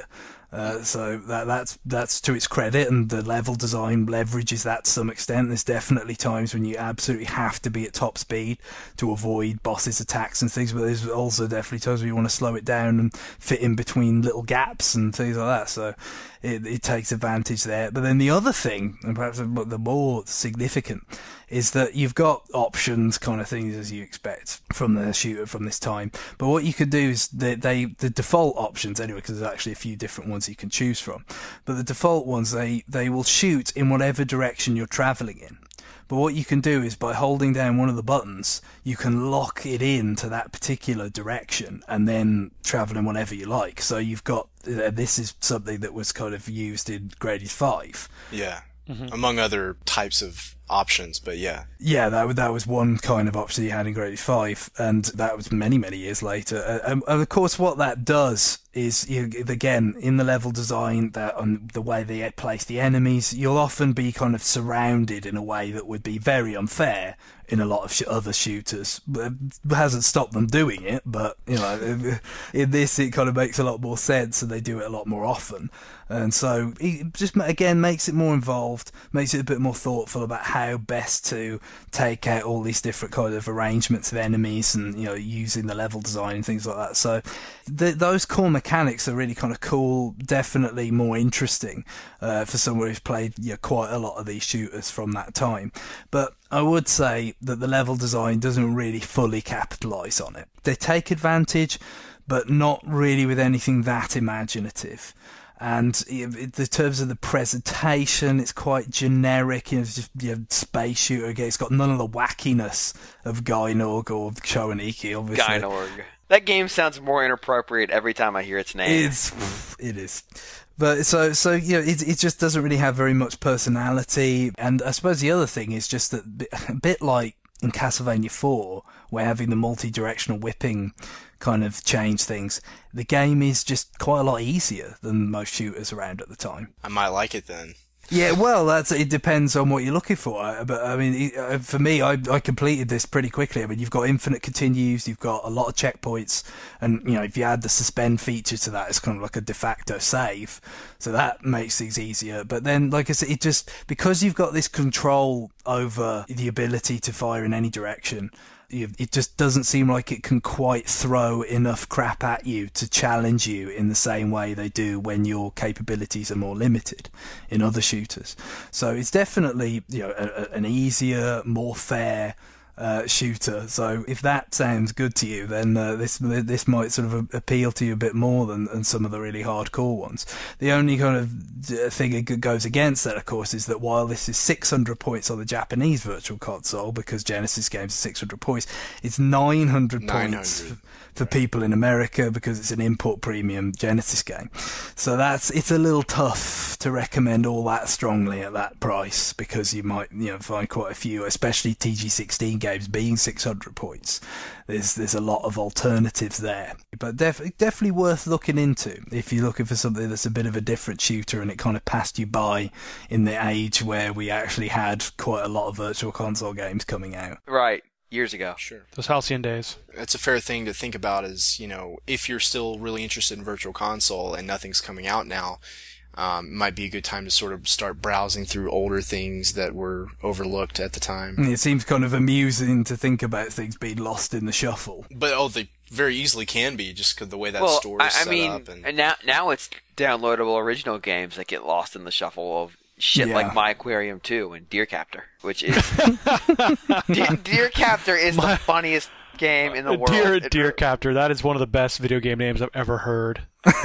So that's to its credit, and the level design leverages that to some extent. There's definitely times when you absolutely have to be at top speed to avoid bosses' attacks and things, but there's also definitely times where you want to slow it down and fit in between little gaps and things like that. So it takes advantage there. But then the other thing, and perhaps the more significant, is that you've got options kind of things as you expect from the shooter from this time. But what you could do is the default options anyway, because there's actually a few different ones you can choose from. But the default ones, they will shoot in whatever direction you're travelling in. But what you can do is by holding down one of the buttons, you can lock it into that particular direction and then travel in whatever you like. So you've got, this is something that was kind of used in Gradius 5. Yeah. Mm-hmm. Among other types of options, but yeah. Yeah, that was one kind of option you had in Gradius 5, and that was many, many years later. And of course, what that does is, again, in the level design, on the way they place the enemies, you'll often be kind of surrounded in a way that would be very unfair in a lot of other shooters. It hasn't stopped them doing it, but in this it kind of makes a lot more sense, and they do it a lot more often. And so it just, again, makes it more involved, makes it a bit more thoughtful about how best to take out all these different kind of arrangements of enemies and, using the level design and things like that. So those core mechanics are really kind of cool, definitely more interesting for someone who's played quite a lot of these shooters from that time. But I would say that the level design doesn't really fully capitalise on it. They take advantage, but not really with anything that imaginative. And in terms of the presentation, it's quite generic. It's just space shooter. Again, it's got none of the wackiness of Gynorg or Shoaniki, obviously. Gynorg. That game sounds more inappropriate every time I hear its name. It is. But so it just doesn't really have very much personality. And I suppose the other thing is just that a bit like in Castlevania 4, where having the multi-directional whipping kind of change things, the game is just quite a lot easier than most shooters around at the time. I might like it then. Yeah, well, it depends on what you're looking for. But I mean, for me, I completed this pretty quickly. I mean, you've got infinite continues, you've got a lot of checkpoints, and if you add the suspend feature to that, it's kind of like a de facto save. So that makes things easier. But then, like I said, it just, because you've got this control over the ability to fire in any direction, it just doesn't seem like it can quite throw enough crap at you to challenge you in the same way they do when your capabilities are more limited in other shooters. So it's definitely an easier, more fair shooter. So if that sounds good to you, then this might sort of appeal to you a bit more than some of the really hardcore ones. The only kind of thing that goes against that, of course, is that while this is 600 points on the Japanese Virtual Console, because Genesis games are 600 points, it's 900 points for people in America because it's an import premium Genesis game. So it's a little tough to recommend all that strongly at that price, because you might find quite a few, especially TG16 games being 600 points. There's a lot of alternatives there, but definitely worth looking into if you're looking for something that's a bit of a different shooter and it kind of passed you by in the age where we actually had quite a lot of Virtual Console games coming out. Right. Years ago. Sure. Those halcyon days. That's a fair thing to think about is, if you're still really interested in Virtual Console and nothing's coming out now, it might be a good time to sort of start browsing through older things that were overlooked at the time. It seems kind of amusing to think about things being lost in the shuffle. But, they very easily can be, just because the way that store is set up. And now it's downloadable original games that get lost in the shuffle of shit like My Aquarium 2 and Deer Captor, which is... Deer Captor is the funniest game in the world. Deer Captor, that is one of the best video game names I've ever heard.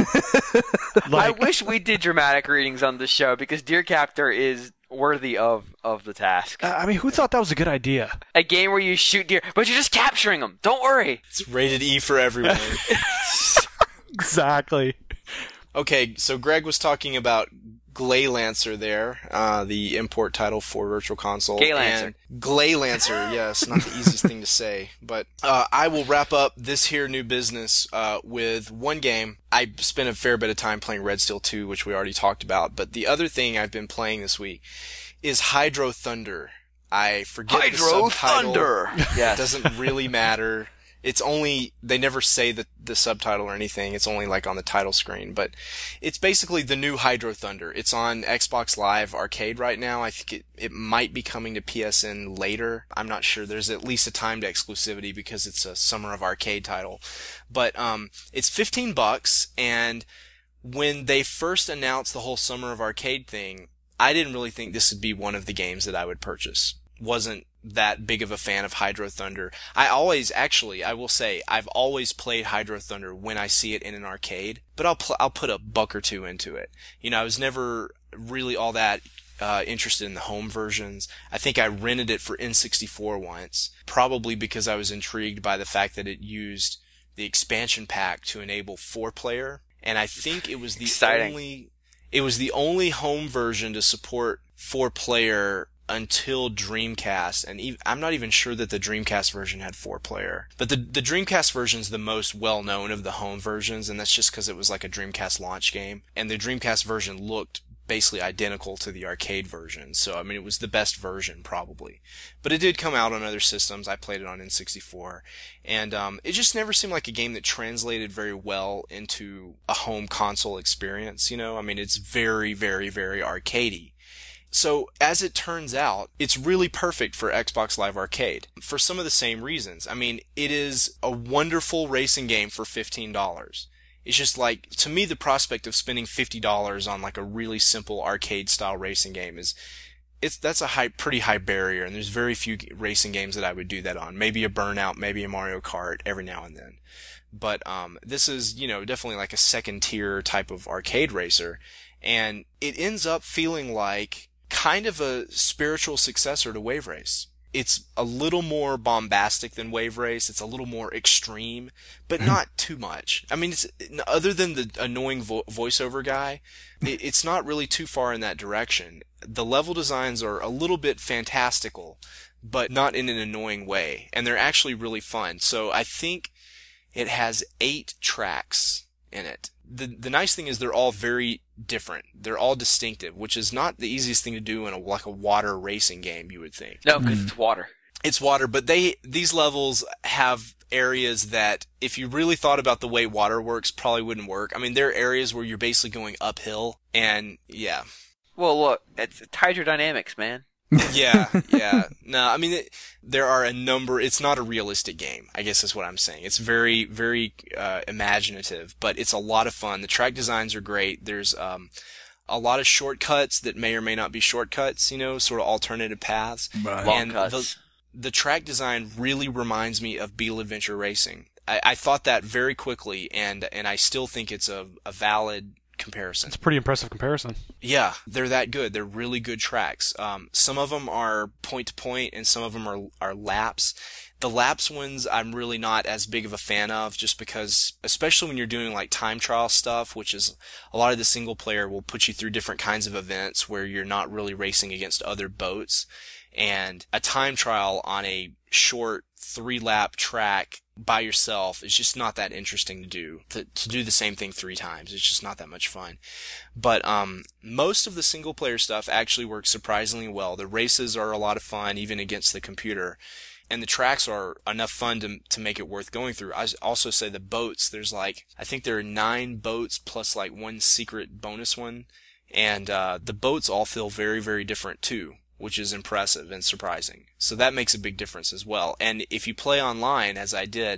I wish we did dramatic readings on this show, because Deer Captor is worthy of the task. I mean, who thought that was a good idea? A game where you shoot deer, but you're just capturing them. Don't worry. It's rated E for everyone. Exactly. Okay, so Greg was talking about Gleylancer there, the import title for Virtual Console. Gaylancer. Gleylancer, yes, not the easiest thing to say. But I will wrap up this here new business with one game. I spent a fair bit of time playing Red Steel 2, which we already talked about. But the other thing I've been playing this week is Hydro Thunder. I forget the subtitle. Thunder! Yes. It doesn't really matter. It's only, they never say the subtitle or anything. It's only like on the title screen, but it's basically the new Hydro Thunder. It's on Xbox Live Arcade right now. I think it might be coming to PSN later. I'm not sure. There's at least a timed exclusivity because it's a Summer of Arcade title. But, it's $15, and when they first announced the whole Summer of Arcade thing, I didn't really think this would be one of the games that I would purchase. Wasn't that big of a fan of Hydro Thunder. I will say, I've always played Hydro Thunder when I see it in an arcade, but I'll put a buck or two into it. You know, I was never really all that interested in the home versions. I think I rented it for N64 once, probably because I was intrigued by the fact that it used the expansion pack to enable 4-player, and I think it was the only home version to support 4-player until Dreamcast, and I'm not even sure that the Dreamcast version had 4-player. But the Dreamcast version's the most well-known of the home versions, and that's just because it was like a Dreamcast launch game. And the Dreamcast version looked basically identical to the arcade version, so I mean it was the best version probably. But it did come out on other systems. I played it on N64, and it just never seemed like a game that translated very well into a home console experience, you know? I mean, it's very, very, very arcadey. So, as it turns out, it's really perfect for Xbox Live Arcade for some of the same reasons. I mean, it is a wonderful racing game for $15. It's just like, to me, the prospect of spending $50 on like a really simple arcade-style racing game that's a pretty high barrier, and there's very few racing games that I would do that on. Maybe a Burnout, maybe a Mario Kart, every now and then. But this is, you know, definitely like a second-tier type of arcade racer, and it ends up feeling like kind of a spiritual successor to Wave Race. It's a little more bombastic than Wave Race. It's a little more extreme, but not too much. I mean, it's, other than the annoying voiceover guy, it's not really too far in that direction. The level designs are a little bit fantastical, but not in an annoying way, and they're actually really fun. So I think it has 8 tracks in it. The nice thing is they're all very different. They're all distinctive, which is not the easiest thing to do in a water racing game, you would think. No, because it's water. It's water, but these levels have areas that, if you really thought about the way water works, probably wouldn't work. I mean, there are areas where you're basically going uphill, and yeah. Well, look, it's hydrodynamics, man. Yeah. No, I mean, there are a number, it's not a realistic game, I guess is what I'm saying. It's very, very, imaginative, but it's a lot of fun. The track designs are great. There's, a lot of shortcuts that may or may not be shortcuts, you know, sort of alternative paths. Right. Long And cuts. the track design really reminds me of Beetle Adventure Racing. I thought that very quickly, and I still think it's a valid comparison. It's a pretty impressive comparison. Yeah, they're that good. They're really good tracks. Some of them are point to point, and some of them are laps. The laps ones I'm really not as big of a fan of, just because, especially when you're doing like time trial stuff, which is a lot of the single player will put you through different kinds of events where you're not really racing against other boats. And a time trial on a short 3-lap track by yourself is just not that interesting to do. To do the same thing 3 times, it's just not that much fun. But most of the single player stuff actually works surprisingly well. The races are a lot of fun, even against the computer. And the tracks are enough fun to make it worth going through. I also say the boats, there's like, I think there are 9 boats plus like 1 secret bonus one. And the boats all feel very, very different too, which is impressive and surprising. So that makes a big difference as well. And if you play online, as I did,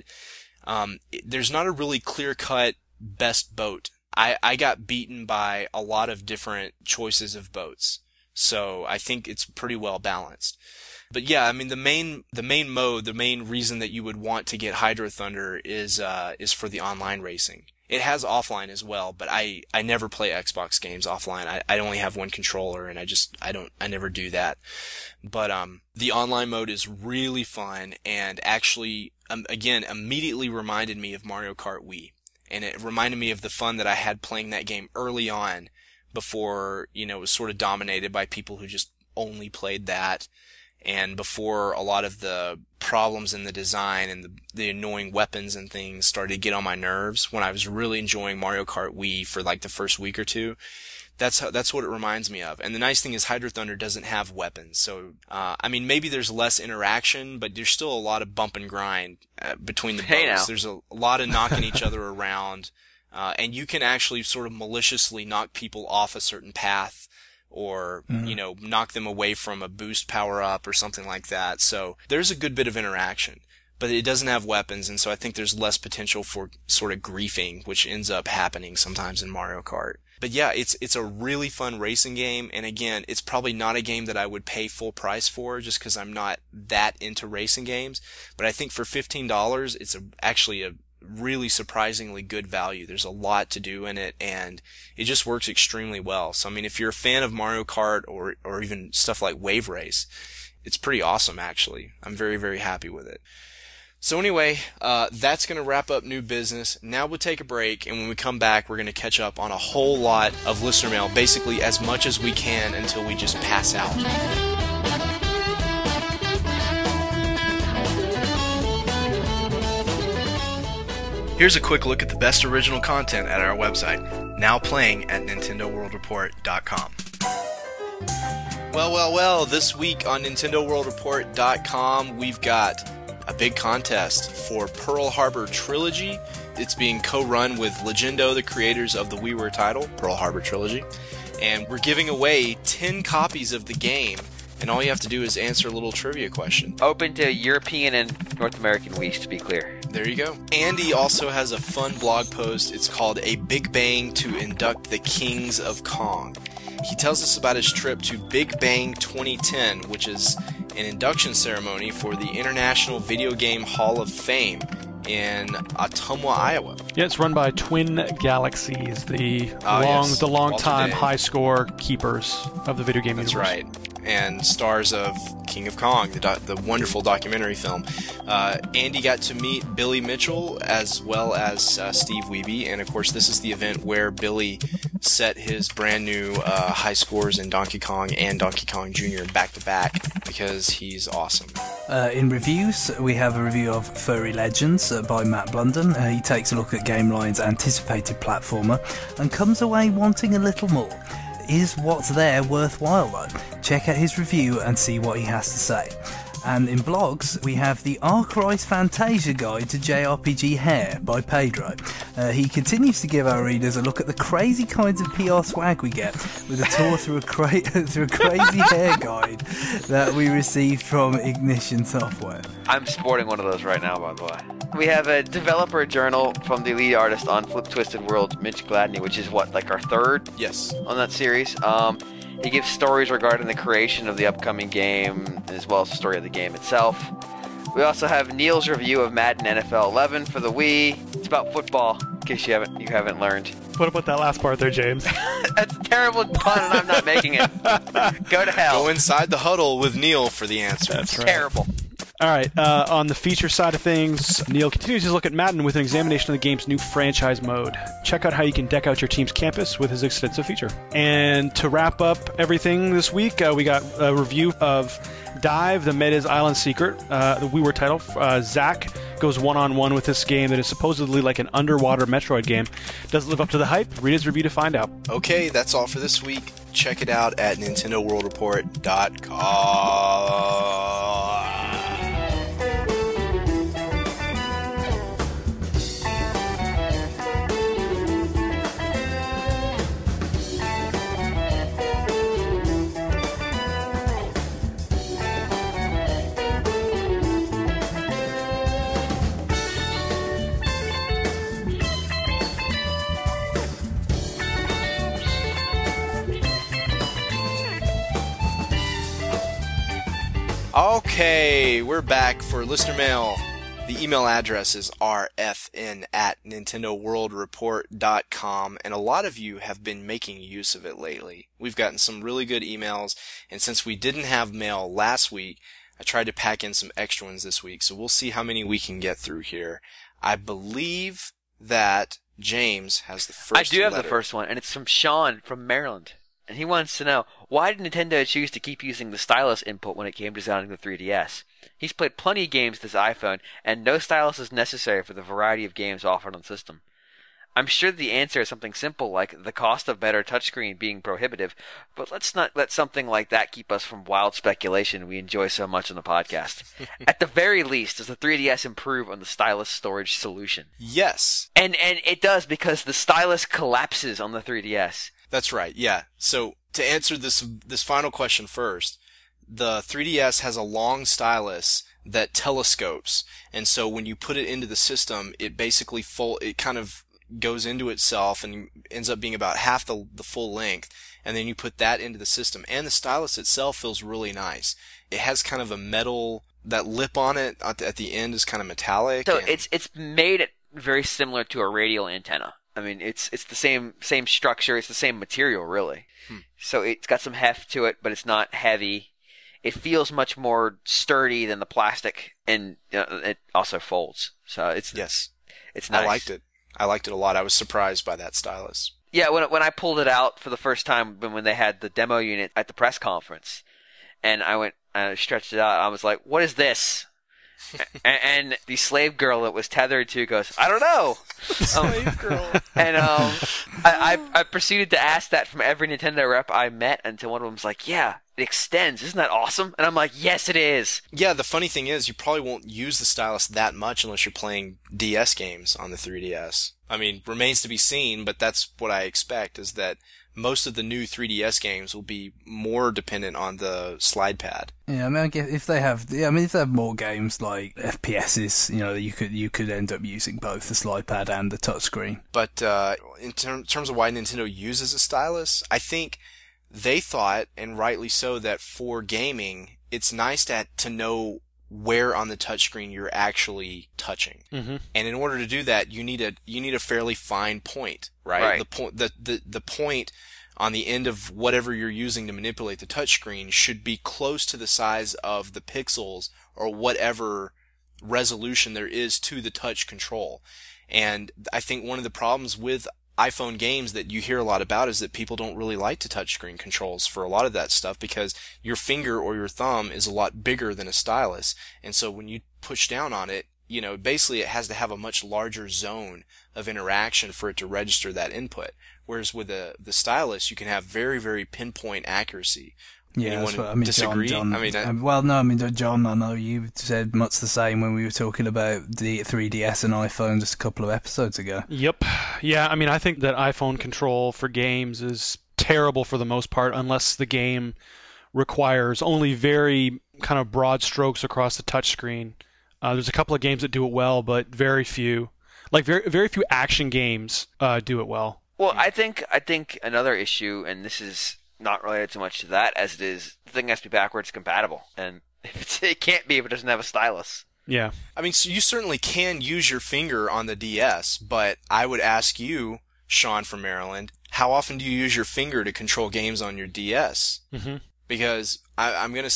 there's not a really clear-cut best boat. I got beaten by a lot of different choices of boats. So I think it's pretty well balanced. But yeah, I mean, the main mode, the main reason that you would want to get Hydro Thunder is for the online racing. It has offline as well, but I never play Xbox games offline. I only have one controller, and I never do that. But, the online mode is really fun, and actually, again, immediately reminded me of Mario Kart Wii. And it reminded me of the fun that I had playing that game early on, before, it was sort of dominated by people who just only played that, and before a lot of the problems in the design and the annoying weapons and things started to get on my nerves when I was really enjoying Mario Kart Wii for like the first week or two. That's what it reminds me of. And the nice thing is Hydro Thunder doesn't have weapons. So, maybe there's less interaction, but there's still a lot of bump and grind between the boats. There's a lot of knocking each other around. And you can actually sort of maliciously knock people off a certain path or, knock them away from a boost power up or something like that. So there's a good bit of interaction. But it doesn't have weapons, and so I think there's less potential for sort of griefing, which ends up happening sometimes in Mario Kart. But yeah, it's a really fun racing game, and again, it's probably not a game that I would pay full price for, just because I'm not that into racing games. But I think for $15, it's actually a really surprisingly good value. There's a lot to do in it, and it just works extremely well. So if you're a fan of Mario Kart or even stuff like Wave Race, it's pretty awesome, actually. I'm very, very happy with it. So anyway, that's going to wrap up new business. Now we'll take a break, and when we come back, we're going to catch up on a whole lot of listener mail, basically as much as we can until we just pass out. Here's a quick look at the best original content at our website, now playing at NintendoWorldReport.com. Well, this week on NintendoWorldReport.com, we've got a big contest for Pearl Harbor Trilogy. It's being co-run with Legendo, the creators of the WiiWare title, Pearl Harbor Trilogy. And we're giving away 10 copies of the game, and all you have to do is answer a little trivia question. Open to European and North American Wii's, to be clear. There you go. Andy also has a fun blog post. It's called A Big Bang to Induct the Kings of Kong. He tells us about his trip to Big Bang 2010, which is an induction ceremony for the International Video Game Hall of Fame in Ottumwa, Iowa. Yeah, it's run by Twin Galaxies, the long-time high score keepers of the video game universe. That's right. And stars of King of Kong, the wonderful documentary film. Andy got to meet Billy Mitchell as well as Steve Wiebe, and of course this is the event where Billy set his brand new high scores in Donkey Kong and Donkey Kong Jr. back to back because he's awesome. In reviews, we have a review of Furry Legends by Matt Blunden. He takes a look at GameLine's anticipated platformer and comes away wanting a little more. Is what's there worthwhile though? Check out his review and see what he has to say. And in blogs, we have the Ark Rise Fantasia Guide to JRPG Hair by Pedro. He continues to give our readers a look at the crazy kinds of PR swag we get with a tour through a crazy hair guide that we received from Ignition Software. I'm sporting one of those right now, by the way. We have a developer journal from the lead artist on Flip Twisted World, Mitch Gladney, which is our third on that series. He gives stories regarding the creation of the upcoming game, as well as the story of the game itself. We also have Neil's review of Madden NFL 11 for the Wii. It's about football, in case you haven't learned. What about that last part there, James? That's a terrible pun, and I'm not making it. Go to hell. Go inside the huddle with Neil for the answer. That's right. Terrible. All right, on the feature side of things, Neil continues his look at Madden with an examination of the game's new franchise mode. Check out how you can deck out your team's campus with his extensive feature. And to wrap up everything this week, we got a review of Dive, the Meda's Island Secret, the WiiWare title. Zach goes one-on-one with this game that is supposedly like an underwater Metroid game. Does it live up to the hype? Read his review to find out. Okay, that's all for this week. Check it out at NintendoWorldReport.com. Okay, we're back for listener mail. The email address is rfn@nintendoworldreport.com, and a lot of you have been making use of it lately. We've gotten some really good emails, and since we didn't have mail last week, I tried to pack in some extra ones this week, so we'll see how many we can get through here. I believe that James has the first I do have letter. the first one, and it's from Sean from Maryland. And he wants to know, why did Nintendo choose to keep using the stylus input when it came to designing the 3DS? He's played plenty of games with his iPhone, and no stylus is necessary for the variety of games offered on the system. I'm sure the answer is something simple like the cost of better touchscreen being prohibitive, but let's not let something like that keep us from wild speculation we enjoy so much on the podcast. At the very least, does the 3DS improve on the stylus storage solution? Yes. And it does, because the stylus collapses on the 3DS. That's right, yeah. So, to answer this final question first, the 3DS has a long stylus that telescopes, and so when you put it into the system, it basically it kind of goes into itself and ends up being about half the full length, and then you put that into the system. And the stylus itself feels really nice. It has kind of a metal, that lip on it at the end is kind of metallic. So it's made very similar to a radial antenna. I mean, it's the same structure, it's the same material, really. So it's got some heft to it, but it's not heavy. It feels much more sturdy than the plastic, and it also folds. So it's nice. I liked it. I liked it a lot. I was surprised by that stylus. Yeah, when I pulled it out for the first time, when they had the demo unit at the press conference, and I stretched it out, I was like, "What is this?" and the slave girl that was tethered to goes, "I don't know." Slave girl. And I proceeded to ask that from every Nintendo rep I met until one of them was like, "Yeah, it extends. Isn't that awesome?" And I'm like, "Yes, it is." Yeah, the funny thing is, you probably won't use the stylus that much unless you're playing DS games on the 3DS. I mean, remains to be seen, but that's what I expect, is that most of the new 3DS games will be more dependent on the slide pad. Yeah, I mean, if they have more games like FPSs, you could end up using both the slide pad and the touchscreen. But in terms of why Nintendo uses a stylus, I think they thought, and rightly so, that for gaming, it's nice to know where on the touchscreen you're actually touching. Mm-hmm. And in order to do that, you need a fairly fine point, right? The point on the end of whatever you're using to manipulate the touchscreen should be close to the size of the pixels or whatever resolution there is to the touch control. And I think one of the problems with iPhone games that you hear a lot about is that people don't really like to touchscreen controls for a lot of that stuff, because your finger or your thumb is a lot bigger than a stylus. And so when you push down on it, basically it has to have a much larger zone of interaction for it to register that input. Whereas with the stylus, you can have very, very pinpoint accuracy. Yeah, Anyone that's what I mean. disagree? John, John, I know you said much the same when we were talking about the 3DS and iPhone just a couple of episodes ago. Yep. Yeah, I mean, I think that iPhone control for games is terrible for the most part, unless the game requires only very kind of broad strokes across the touchscreen. There's a couple of games that do it well, but very few. Like very few action games do it well. Well, I think another issue, and this is not related so much to that as it is, the thing has to be backwards compatible, and it can't be if it doesn't have a stylus. Yeah. I mean, so you certainly can use your finger on the DS, but I would ask you, Sean from Maryland, how often do you use your finger to control games on your DS? Mm-hmm. Because I'm going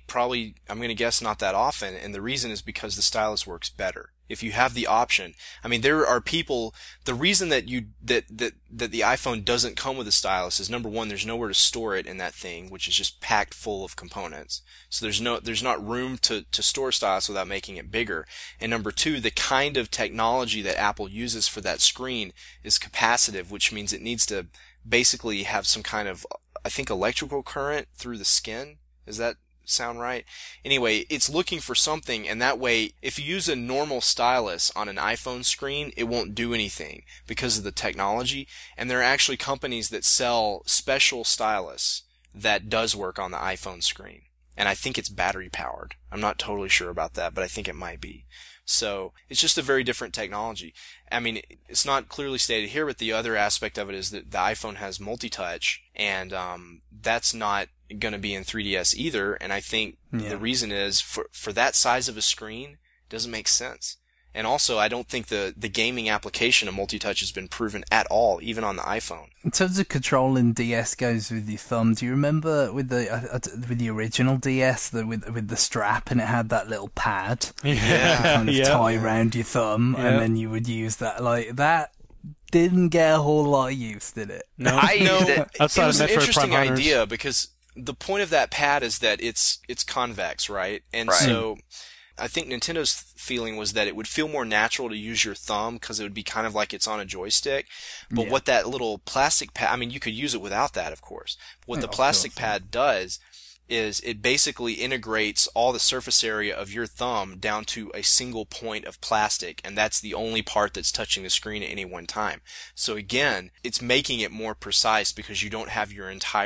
to guess not that often, and the reason is because the stylus works better. If you have the option. I mean, there are people, the reason that the iPhone doesn't come with a stylus is, number one, there's nowhere to store it in that thing, which is just packed full of components. So there's not room to store stylus without making it bigger. And number two, the kind of technology that Apple uses for that screen is capacitive, which means it needs to basically have some kind of, I think, electrical current through the skin. Does that sound right? Anyway, it's looking for something, and that way, if you use a normal stylus on an iPhone screen, it won't do anything because of the technology. And there are actually companies that sell special stylus that does work on the iPhone screen. And I think it's battery powered. I'm not totally sure about that, but I think it might be. So it's just a very different technology. I mean, it's not clearly stated here, but the other aspect of it is that the iPhone has multi-touch, and that's not going to be in 3DS either. And I think the reason is for that size of a screen, it doesn't make sense. And also, I don't think the gaming application of multi-touch has been proven at all, even on the iPhone. In terms of controlling DS goes with your thumb, do you remember with the original DS, with the strap, and it had that little pad kind of tie around your thumb, and then you would use that like that? Didn't get a whole lot of use, did it? No, I used it. It was an interesting idea because the point of that pad is that it's convex, right? And so I think Nintendo's feeling was that it would feel more natural to use your thumb because it would be kind of like it's on a joystick. But what that little plastic pad, I mean, you could use it without that, of course. What the plastic pad does is it basically integrates all the surface area of your thumb down to a single point of plastic, and that's the only part that's touching the screen at any one time. So again, it's making it more precise because you don't have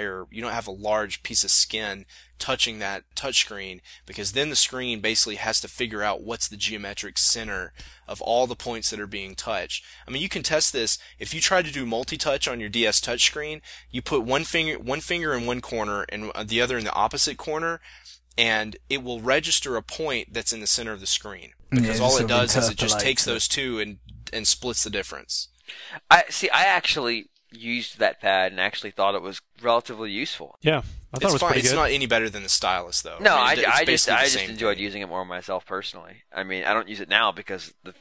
a large piece of skin touching that touchscreen, because then the screen basically has to figure out what's the geometric center of all the points that are being touched. I mean, you can test this. If you try to do multi-touch on your DS touchscreen, you put one finger in one corner and the other in the opposite corner, and it will register a point that's in the center of the screen. Because all it does is it just takes those two and splits the difference. I actually used that pad and actually thought it was relatively useful. Yeah, I thought it was pretty good. It's not any better than the stylus, though. No, I just enjoyed using it more myself personally. I mean, I don't use it now because the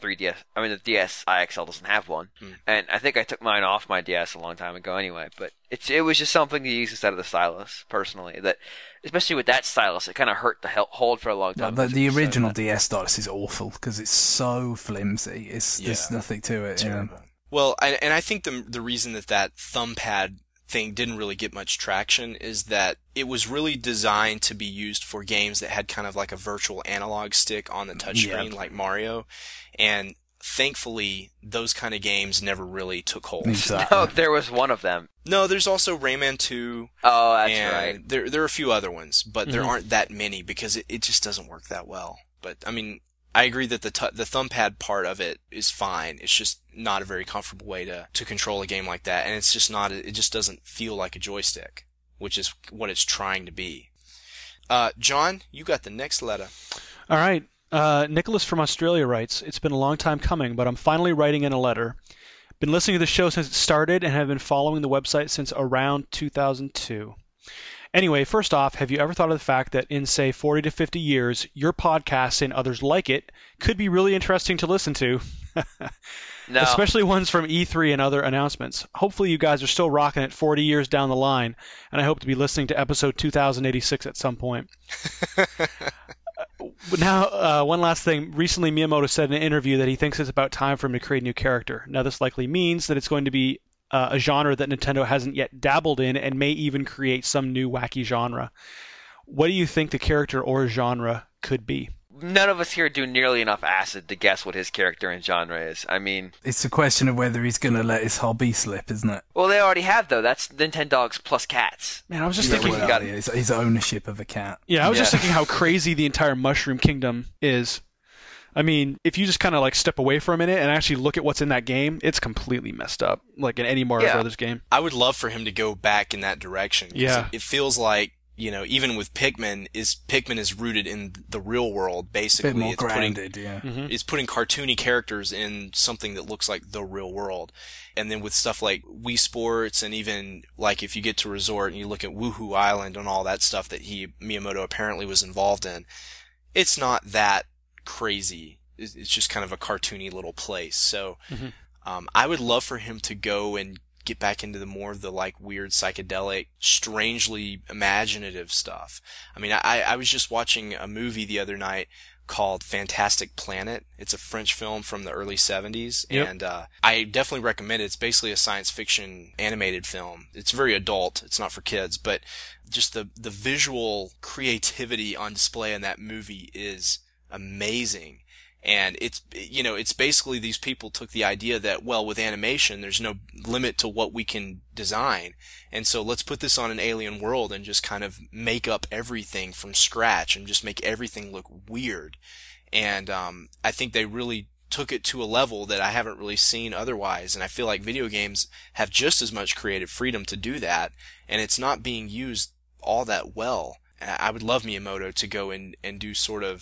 DS iXL doesn't have one, and I think I took mine off my DS a long time ago anyway. But it was just something to use instead of the stylus personally. That especially with that stylus, it kind of hurt to hold for a long time. The original DS stylus is awful because it's so flimsy. There's nothing to it. Terrible. Yeah. Well, and I think the reason that thumb pad thing didn't really get much traction is that it was really designed to be used for games that had kind of like a virtual analog stick on the touchscreen, like Mario, and thankfully those kind of games never really took hold. Exactly. No, there was one of them. No, there's also Rayman 2. Oh, that's right. There are a few other ones, but there aren't that many because it just doesn't work that well. But I mean, I agree that the thumb pad part of it is fine. It's just not a very comfortable way to control a game like that, and it's just not. It just doesn't feel like a joystick, which is what it's trying to be. John, you got the next letter. All right. Nicholas from Australia writes, "It's been a long time coming, but I'm finally writing in a letter. Been listening to the show since it started and have been following the website since around 2002. Anyway, first off, have you ever thought of the fact that in, say, 40 to 50 years, your podcast and others like it could be really interesting to listen to? No. Especially ones from E3 and other announcements. Hopefully you guys are still rocking it 40 years down the line, and I hope to be listening to episode 2086 at some point." Now, one last thing. Recently, Miyamoto said in an interview that he thinks it's about time for him to create a new character. Now, this likely means that it's going to be a genre that Nintendo hasn't yet dabbled in and may even create some new wacky genre. What do you think the character or genre could be? None of us here do nearly enough acid to guess what his character and genre is. I mean, it's a question of whether he's going to let his hobby slip, isn't it? Well, they already have, though. That's Nintendogs plus cats. Man, I was just thinking... his ownership of a cat. Yeah, I was just thinking how crazy the entire Mushroom Kingdom is. I mean, if you just kind of like step away for a minute and actually look at what's in that game, it's completely messed up, like in any Mario Brothers game. I would love for him to go back in that direction. Yeah. It feels like, even with Pikmin is rooted in the real world, basically. A bit more grounded, It's putting cartoony characters in something that looks like the real world. And then with stuff like Wii Sports, and even like if you get to Resort and you look at Woohoo Island and all that stuff that Miyamoto apparently was involved in, it's not that crazy. It's just kind of a cartoony little place. So I would love for him to go and get back into the more of the like weird psychedelic, strangely imaginative stuff. I mean, I was just watching a movie the other night called Fantastic Planet. It's a French film from the early 70s, and I definitely recommend it. It's basically a science fiction animated film. It's very adult. It's not for kids, but just the visual creativity on display in that movie is amazing. And it's basically these people took the idea that, well, with animation, there's no limit to what we can design. And so let's put this on an alien world and just kind of make up everything from scratch and just make everything look weird. And, I think they really took it to a level that I haven't really seen otherwise. And I feel like video games have just as much creative freedom to do that. And it's not being used all that well. I would love Miyamoto to go and do sort of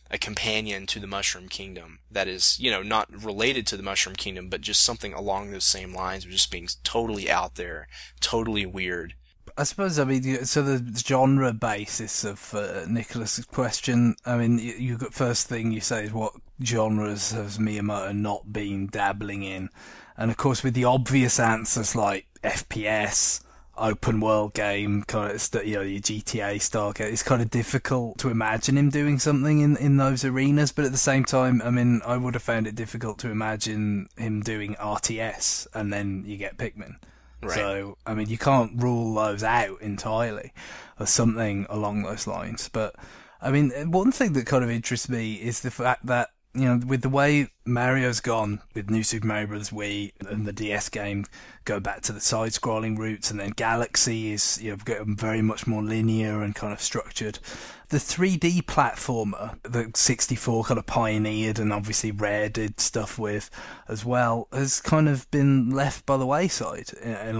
a companion to the Mushroom Kingdom that is, you know, not related to the Mushroom Kingdom, but just something along those same lines of just being totally out there, totally weird. I suppose, I mean, so the genre basis of Nicholas's question, I mean, you got first thing you say is what genres has Miyamoto not been dabbling in? And of course, with the obvious answers like FPS, open world game, kind of, you know, your GTA style game, it's kind of difficult to imagine him doing something in those arenas. But at the same time, I mean, I would have found it difficult to imagine him doing RTS, and then you get Pikmin. Right. So, I mean, you can't rule those out entirely, or something along those lines. But, I mean, one thing that kind of interests me is the fact that, you know, with the way Mario's gone, with New Super Mario Bros. Wii and the DS game go back to the side-scrolling routes, and then Galaxy is, you know, very much more linear and kind of structured. The 3D platformer that 64 kind of pioneered and obviously Rare did stuff with as well has kind of been left by the wayside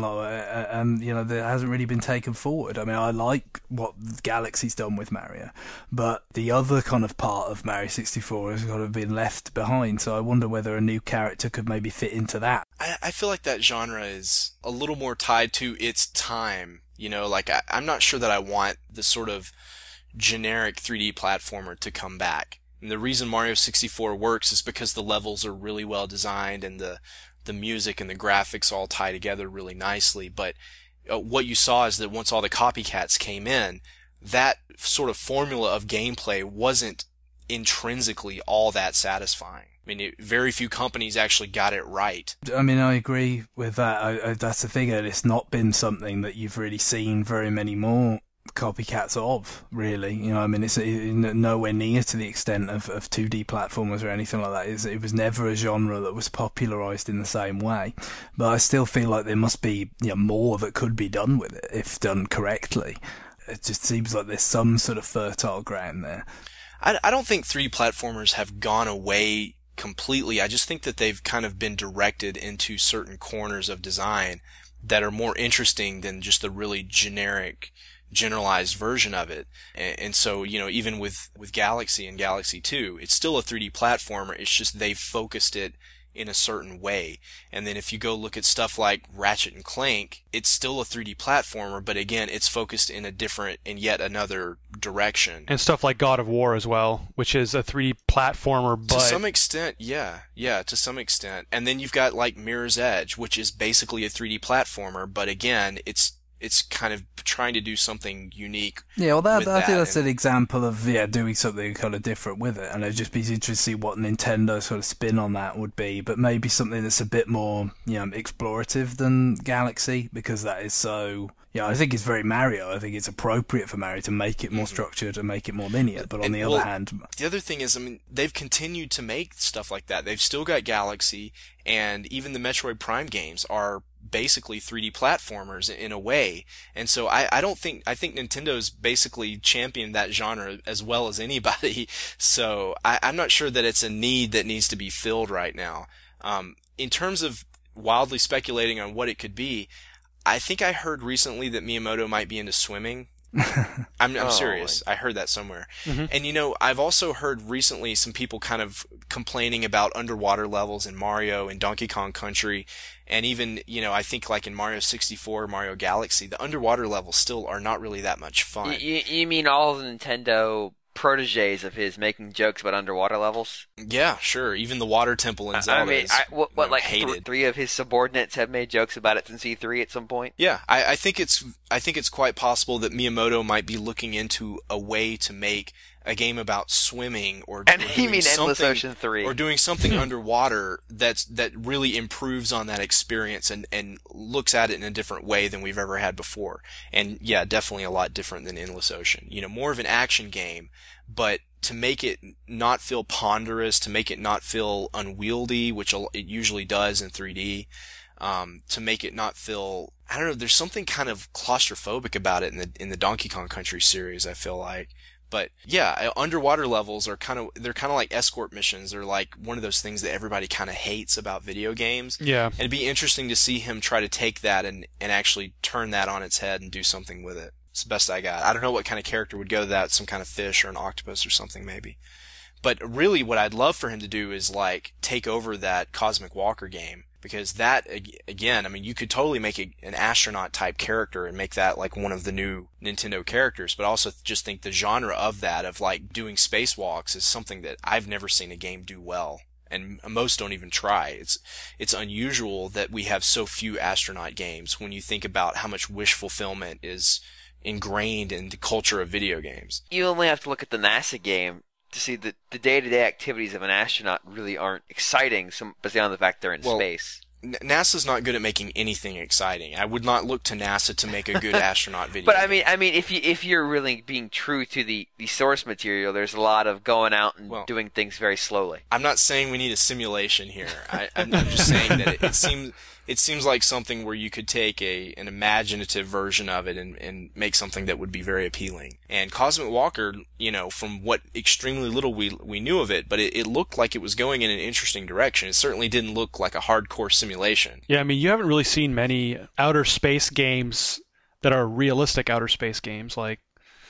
and you know, that hasn't really been taken forward. I mean, I like what Galaxy's done with Mario, but the other kind of part of Mario 64 has kind of been left behind, so I wonder whether a new character could maybe fit into that. I feel like that genre is a little more tied to its time, you know, like I'm not sure that I want the sort of generic 3D platformer to come back. And the reason Mario 64 works is because the levels are really well designed and the music and the graphics all tie together really nicely. But what you saw is that once all the copycats came in, that sort of formula of gameplay wasn't intrinsically all that satisfying. I mean, very few companies actually got it right. I mean, I agree with that. That's the thing. It's not been something that you've really seen very many more copycats of, really. You know, I mean, it's nowhere near to the extent of 2D platformers or anything like that. It was never a genre that was popularized in the same way. But I still feel like there must be, you know, more that could be done with it if done correctly. It just seems like there's some sort of fertile ground there. I don't think 3D platformers have gone away completely. I just think that they've kind of been directed into certain corners of design that are more interesting than just the really generalized version of it. And so, you know, even with Galaxy and Galaxy 2, it's still a 3D platformer. It's just they've focused it in a certain way. And then if you go look at stuff like Ratchet and Clank, it's still a 3D platformer, but again, it's focused in a different and yet another direction. And stuff like God of War as well, which is a 3D platformer, but... To some extent, yeah, to some extent. And then you've got like Mirror's Edge, which is basically a 3D platformer, but again, it's kind of trying to do something unique. Yeah, well, I think that's an example of doing something kind of different with it, and it'd just be interesting to see what Nintendo sort of spin on that would be. But maybe something that's a bit more, you know, explorative than Galaxy, because that is so. Yeah, I think it's very Mario. I think it's appropriate for Mario to make it more structured and make it more linear. But on the other hand, the other thing is, I mean, they've continued to make stuff like that. They've still got Galaxy, and even the Metroid Prime games are basically 3D platformers in a way. And so I think Nintendo's basically championed that genre as well as anybody. So I'm not sure that it's a need that needs to be filled right now. In terms of wildly speculating on what it could be, I think I heard recently that Miyamoto might be into swimming. I'm serious. I heard that somewhere. Mm-hmm. And you know, I've also heard recently some people kind of complaining about underwater levels in Mario and Donkey Kong Country, and even, you know, I think like in Mario 64, Mario Galaxy, the underwater levels still are not really that much fun. You mean all the Nintendo proteges of his making jokes about underwater levels? Yeah, sure. Even the Water Temple in Zelda three of his subordinates have made jokes about it since E3 at some point? Yeah, I think it's quite possible that Miyamoto might be looking into a way to make a game about swimming Endless Ocean 3. Or doing something underwater that really improves on that experience and looks at it in a different way than we've ever had before. And yeah, definitely a lot different than Endless Ocean. You know, more of an action game, but to make it not feel ponderous, to make it not feel unwieldy, which it usually does in 3D, to make it not feel, I don't know, there's something kind of claustrophobic about it in the Donkey Kong Country series, I feel like. But yeah, underwater levels are they're kind of like escort missions. They're like one of those things that everybody kind of hates about video games. Yeah. And it'd be interesting to see him try to take that and actually turn that on its head and do something with it. It's the best I got. I don't know what kind of character would go to that, some kind of fish or an octopus or something maybe. But really what I'd love for him to do is like take over that Cosmic Walker game. Because that, again, I mean, you could totally make an astronaut type character and make that like one of the new Nintendo characters, but also just think the genre of that, of like doing spacewalks, is something that I've never seen a game do well. And most don't even try. It's unusual that we have so few astronaut games when you think about how much wish fulfillment is ingrained in the culture of video games. You only have to look at the NASA game to see that the day-to-day activities of an astronaut really aren't exciting, beyond the fact they're in space. NASA's not good at making anything exciting. I would not look to NASA to make a good astronaut video. But I mean, if you're really being true to the source material, there's a lot of going out and doing things very slowly. I'm not saying we need a simulation here. I'm just saying that it seems like something where you could take an imaginative version of it and make something that would be very appealing. And Cosmic Walker, you know, from what extremely little we knew of it, but it looked like it was going in an interesting direction. It certainly didn't look like a hardcore simulation. Yeah, I mean, you haven't really seen many outer space games that are realistic outer space games. Like,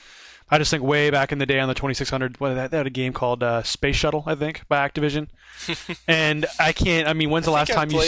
I just think way back in the day on the 2600, they had a game called Space Shuttle, I think, by Activision. And when's the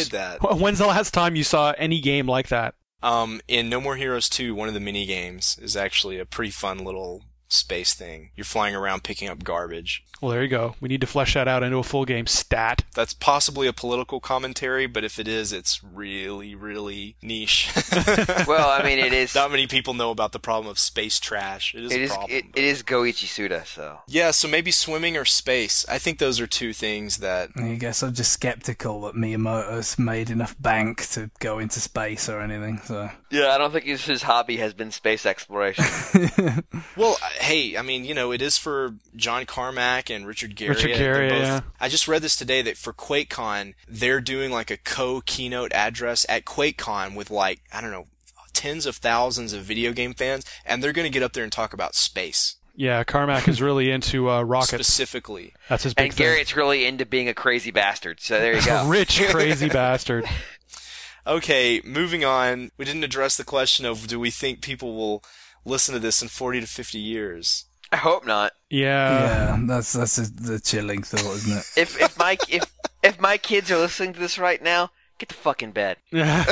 last time you saw any game like that? In No More Heroes 2, one of the mini games is actually a pretty fun little space thing. You're flying around picking up garbage. Well, there you go. We need to flesh that out into a full game stat. That's possibly a political commentary, but if it is, it's really, really niche. Well, I mean, it is. Not many people know about the problem of space trash. It is a problem. It is Goichi Suda, so. Yeah, so maybe swimming or space. I think those are two things that... I guess I'm just skeptical that Miyamoto's made enough bank to go into space or anything, so... Yeah, I don't think his hobby has been space exploration. Well, hey, I mean, you know, it is for John Carmack and Richard Garriott. Richard Garriott, yeah. I just read this today that for QuakeCon, they're doing like a co-keynote address at QuakeCon with like, I don't know, tens of thousands of video game fans, and they're going to get up there and talk about space. Yeah, Carmack is really into rockets. Specifically. That's his big thing. And Garriott's really into being a crazy bastard, so there you go. Rich, crazy bastard. Okay, moving on. We didn't address the question of do we think people will listen to this in 40 to 50 years? I hope not. Yeah. Yeah, that's the chilling thought, isn't it? If my kids are listening to this right now, get the fuck in bed.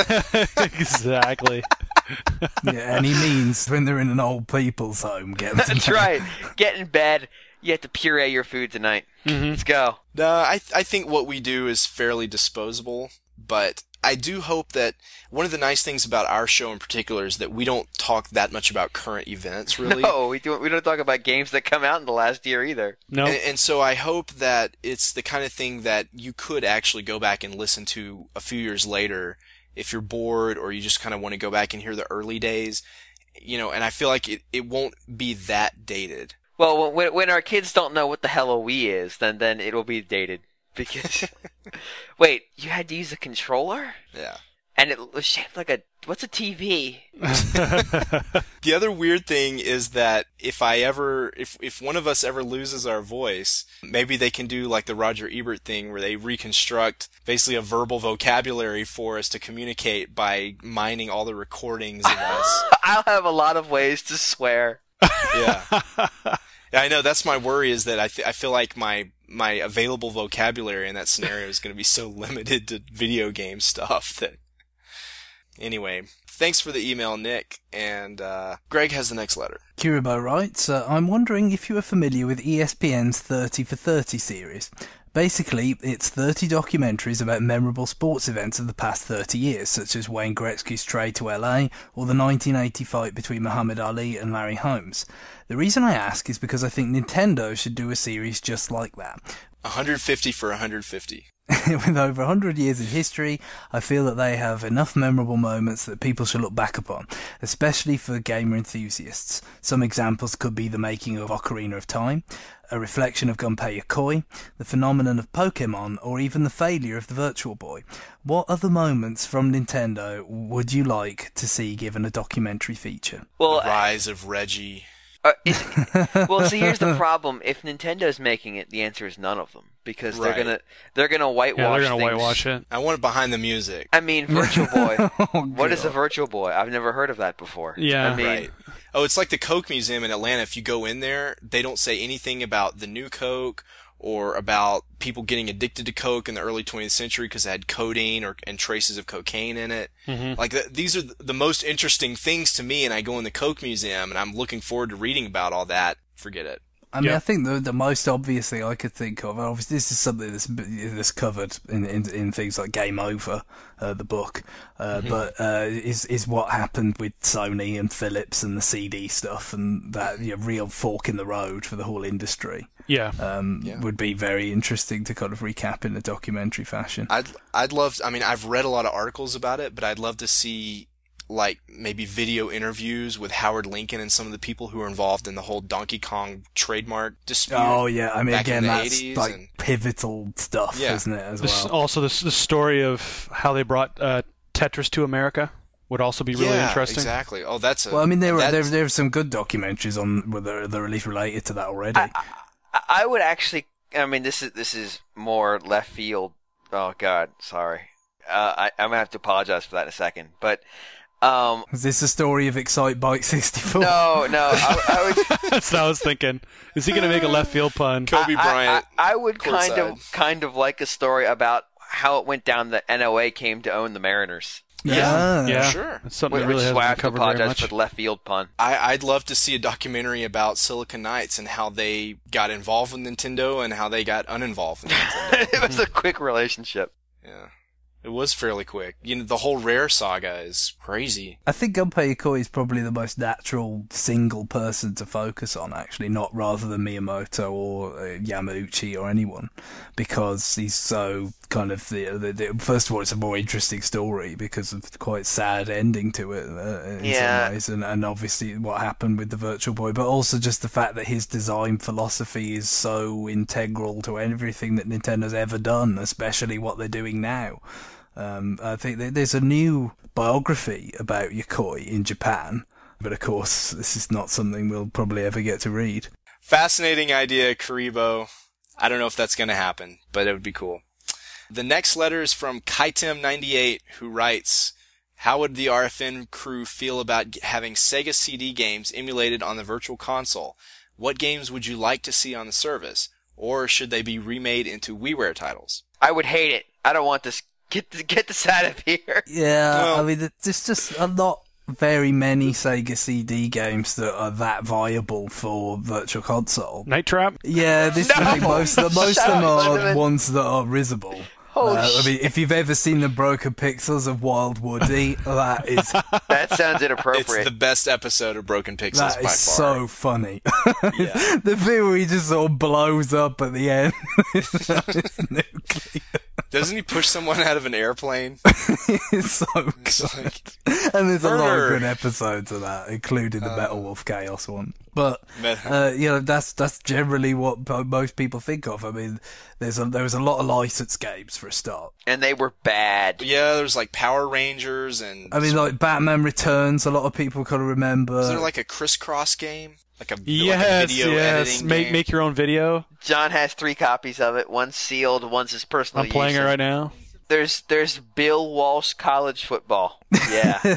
Exactly. Yeah, and he means when they're in an old people's home, get them to That's bed. right. Get in bed. You have to puree your food tonight. Mm-hmm. Let's go. No, I think what we do is fairly disposable, but I do hope that one of the nice things about our show in particular is that we don't talk that much about current events, really. No, we don't talk about games that come out in the last year either. No. And so I hope that it's the kind of thing that you could actually go back and listen to a few years later if you're bored or you just kind of want to go back and hear the early days, you know, and I feel like it won't be that dated. Well, when our kids don't know what the hell a Wii is, then it'll be dated. Because, wait, you had to use a controller? Yeah. And it was shaped like what's a TV? The other weird thing is that if one of us ever loses our voice, maybe they can do like the Roger Ebert thing where they reconstruct basically a verbal vocabulary for us to communicate by mining all the recordings of us. I'll have a lot of ways to swear. Yeah. Yeah, I know. That's my worry, is that I feel like my available vocabulary in that scenario is going to be so limited to video game stuff that... Anyway, thanks for the email, Nick. And Greg has the next letter. Kiribo writes, I'm wondering if you are familiar with ESPN's 30 for 30 series. Basically, it's 30 documentaries about memorable sports events of the past 30 years, such as Wayne Gretzky's trade to LA or the 1980 fight between Muhammad Ali and Larry Holmes. The reason I ask is because I think Nintendo should do a series just like that. 150 for 150. With over 100 years of history, I feel that they have enough memorable moments that people should look back upon, especially for gamer enthusiasts. Some examples could be the making of Ocarina of Time, a reflection of Gunpei Yokoi, the phenomenon of Pokemon, or even the failure of the Virtual Boy. What other moments from Nintendo would you like to see given a documentary feature? Well, the rise of Reggie. Well, see, here's the problem. If Nintendo's making it, the answer is none of them, because they're gonna whitewash. Yeah, they're gonna things. whitewash it. I want it behind the music. I mean, Virtual Boy. Oh, What is a God. Virtual Boy? I've never heard of that before. Yeah. I mean, Right. Oh, it's like the Coke Museum in Atlanta. If you go in there, they don't say anything about the new Coke or about people getting addicted to coke in the early 20th century because it had codeine and traces of cocaine in it. Mm-hmm. Like these are the most interesting things to me, and I go in the Coke Museum and I'm looking forward to reading about all that. Forget it. I mean, Yeah. I think the most obvious thing I could think of, obviously this is something that's covered in things like Game Over, the book, but is what happened with Sony and Philips and the CD stuff, and that real fork in the road for the whole industry. Yeah. Would be very interesting to kind of recap in a documentary fashion. I'd love. I mean, I've read a lot of articles about it, but I'd love to see like maybe video interviews with Howard Lincoln and some of the people who were involved in the whole Donkey Kong trademark dispute. Oh yeah, I mean back again in the that's 80s like and- pivotal stuff, Yeah. isn't it? As This, well. also, the story of how they brought Tetris to America would also be really yeah, interesting. exactly. Oh, that's a. Well, I mean there that's- are some good documentaries on that are at least related to that already. I would actually. I mean, this is more left field. Oh God, sorry. I'm gonna have to apologize for that in a second. But Is this a story of Excite Bike 64? no. I would. That's what I was thinking. Is he going to make a left field pun? Kobe Bryant. I would courtside. kind of like a story about how it went down that NOA came to own the Mariners. Yeah. Sure. It's something Which that really is why I hasn't have been to covered very apologize much. for the left field pun. I'd love to see a documentary about Silicon Knights and how they got involved with Nintendo and how they got uninvolved with Nintendo. It was a quick relationship. Yeah. It was fairly quick. You know, the whole Rare saga is crazy. I think Gunpei Yokoi is probably the most natural single person to focus on, actually, not rather than Miyamoto or Yamauchi or anyone, because he's so kind of first of all, it's a more interesting story because of the quite sad ending to it in some ways, and obviously what happened with the Virtual Boy, but also just the fact that his design philosophy is so integral to everything that Nintendo's ever done, especially what they're doing now. I think there's a new biography about Yokoi in Japan, but of course this is not something we'll probably ever get to read. Fascinating idea, Karibo. I don't know if that's going to happen, but it would be cool. The next letter is from Kaitem98, who writes, how would the RFN crew feel about having Sega CD games emulated on the Virtual Console? What games would you like to see on the service? Or should they be remade into WiiWare titles? I would hate it. I don't want this. Get this out of here. Yeah, Well- I mean, there's just not very many Sega CD games that are that viable for Virtual Console. Night Trap? Yeah, this is the thing. Most of Shut them up, are Lindemann. ones that are risible. I mean, if you've ever seen the broken pixels of Wild Woody, that is That sounds It's inappropriate. the best episode of Broken Pixels that by is far. so funny. Yeah. The bit where he just sort of blows up at the end. It's nuclear. Doesn't he push someone out of an airplane? It's so It's good. like, And there's a lot of Murder. good episodes of that, including the Metal Wolf Chaos one. But Metal- that's generally what most people think of. I mean, there was a lot of licensed games for a start. And they were bad. yeah, there's like Power Rangers and... I mean, like Batman Returns, a lot of people kind of remember. is there like a crisscross game? Like a Yes, video yes. editing Make game? make your own video. John has 3 copies of it. One's sealed. One's his personal I'm playing use. it right now. There's Bill Walsh college football. Yeah.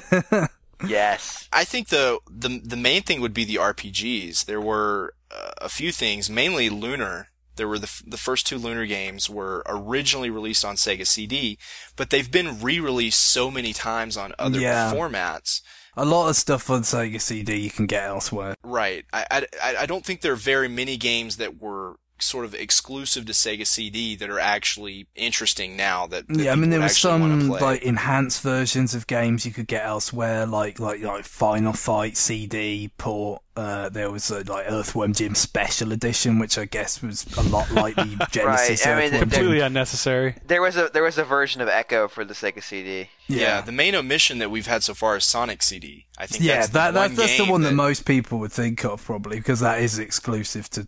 Yes. I think the main thing would be the RPGs. There were a few things, mainly Lunar. There were the first 2 Lunar games were originally released on Sega CD, but they've been re-released so many times on other Yeah. formats. A lot of stuff on Sega CD you can get elsewhere. Right. I don't think there are very many games that were sort of exclusive to Sega CD that are actually interesting now. That Yeah, I mean people there would was actually wanna some play. like enhanced versions of games you could get elsewhere, like Final Fight CD port. There was like Earthworm Jim Special Edition, which I guess was a lot like the Genesis I mean, Earthworm Jim. Completely unnecessary. There was a version of Echo for the Sega CD. Yeah, the main omission that we've had so far is Sonic CD. I think Yeah, that's that's the one that that most people would think of probably because that was exclusive to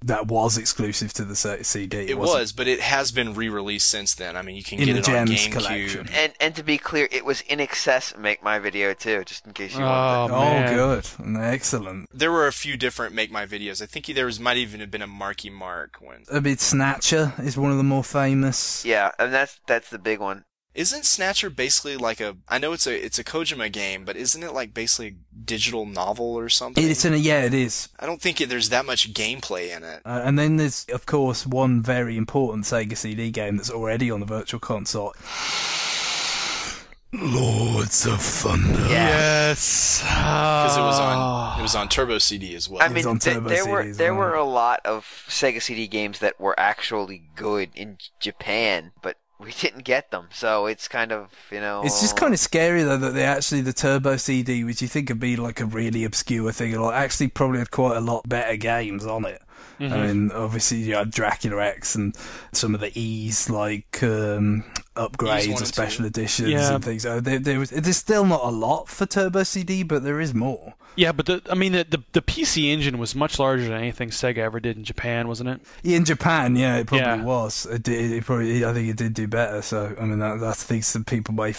the CD. It wasn't was, but it has been re-released since then. I mean, you can in get the it on Gems GameCube. collection. And to be clear, it was in excess Make My Video too, just in case you Oh, wanted. Oh, man. good, excellent. There were a few different Make My Videos. I think might even have been a Marky Mark one. I mean, Snatcher is one of the more famous. Yeah, and that's the big one. Isn't Snatcher basically like I know it's a Kojima game, but isn't it like basically a digital novel or something? Yeah, it is. I don't think there's that much gameplay in it. And then there's, of course, one very important Sega CD game that's already on the Virtual Console. Lords of Thunder. Yes. Because it was on Turbo CD as well. I mean, there were a lot of Sega CD games that were actually good in Japan, but we didn't get them, so it's kind of, It's just kind of scary, though, that the Turbo CD, which you think would be like a really obscure thing, actually probably had quite a lot better games on it. Mm-hmm. I mean, obviously you had Dracula X and some of the E's, like upgrades or special editions and things. So there's still not a lot for Turbo CD, but there is more. Yeah, but the PC Engine was much larger than anything Sega ever did in Japan, wasn't it? Yeah, in Japan, it probably was. I think it did do better. So I mean, that's the things that people may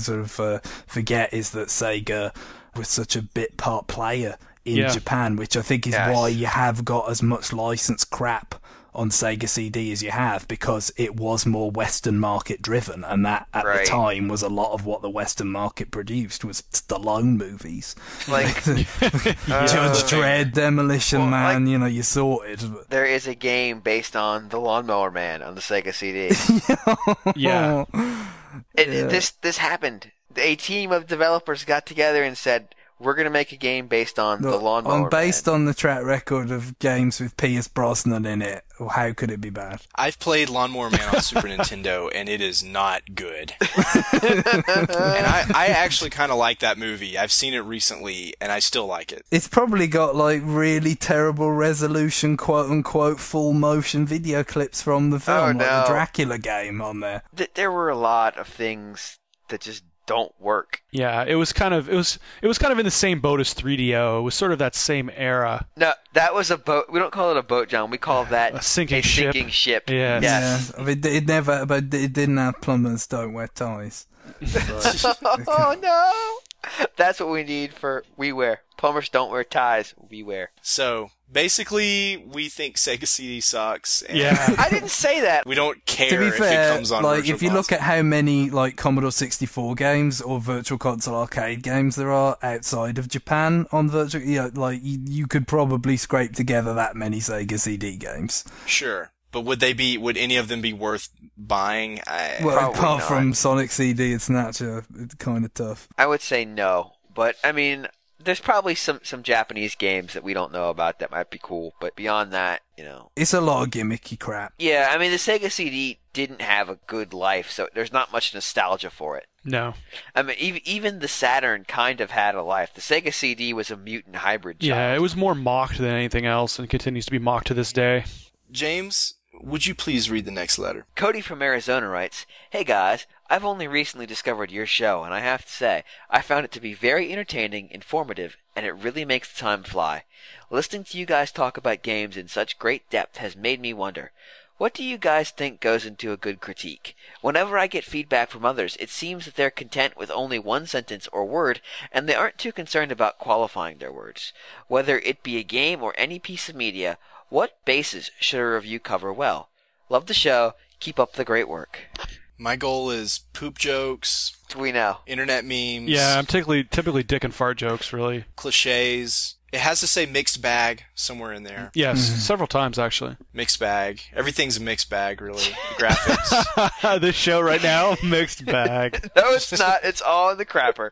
forget is that Sega was such a bit part player in Japan, which I think is why you have got as much licensed crap on Sega CD as you have, because it was more Western market driven, and that at the time was a lot of what the Western market produced was Stallone movies, like Judge Dredd, Demolition Man. You sorted. There is a game based on The Lawnmower Man on the Sega CD. Yeah. This happened. A team of developers got together and said, we're going to make a game based on The Lawnmower Man. Based on the track record of games with Pierce Brosnan in it, how could it be bad? I've played Lawnmower Man on Super Nintendo, and it is not good. And I actually kind of like that movie. I've seen it recently, and I still like it. It's probably got like really terrible resolution, quote-unquote, full-motion video clips from the film, like the Dracula game on there. There were a lot of things that just don't work. Yeah, it was kind of in the same boat as 3DO. It was sort of that same era. No, that was a boat. We don't call it a boat, John. We call that a sinking ship. Yes. Yeah. I mean, but it didn't have plumbers don't wear ties. Oh no! That's what we need for we wear. Plumbers don't wear ties. We wear. So basically, we think Sega CD sucks. And I didn't say that. We don't care to be fair, it comes on like Virtual if you Console. look at how many like Commodore 64 games or Virtual Console arcade games there are outside of Japan on Virtual, you could probably scrape together that many Sega CD games. Sure. But would any of them be worth buying? Apart from Sonic CD and Snatcher, it's kind of tough. I would say no, but I mean, there's probably some Japanese games that we don't know about that might be cool, but beyond that, It's a lot of gimmicky crap. Yeah, I mean, the Sega CD didn't have a good life, so there's not much nostalgia for it. No. I mean, even the Saturn kind of had a life. The Sega CD was a mutant hybrid child. Yeah, it was more mocked than anything else and continues to be mocked to this day. James, would you please read the next letter? Cody from Arizona writes, "Hey guys, I've only recently discovered your show, and I have to say, I found it to be very entertaining, informative, and it really makes the time fly. Listening to you guys talk about games in such great depth has made me wonder, what do you guys think goes into a good critique? Whenever I get feedback from others, it seems that they're content with only one sentence or word, and they aren't too concerned about qualifying their words. Whether it be a game or any piece of media, what bases should a review cover well? Love the show. Keep up the great work." My goal is poop jokes, We know. internet memes. Yeah, I'm typically dick and fart jokes, really. Cliches. It has to say mixed bag somewhere in there. Yes, several times actually. Mixed bag. Everything's a mixed bag, really. The graphics. This show right now, mixed bag. No, it's not. It's all in the crapper.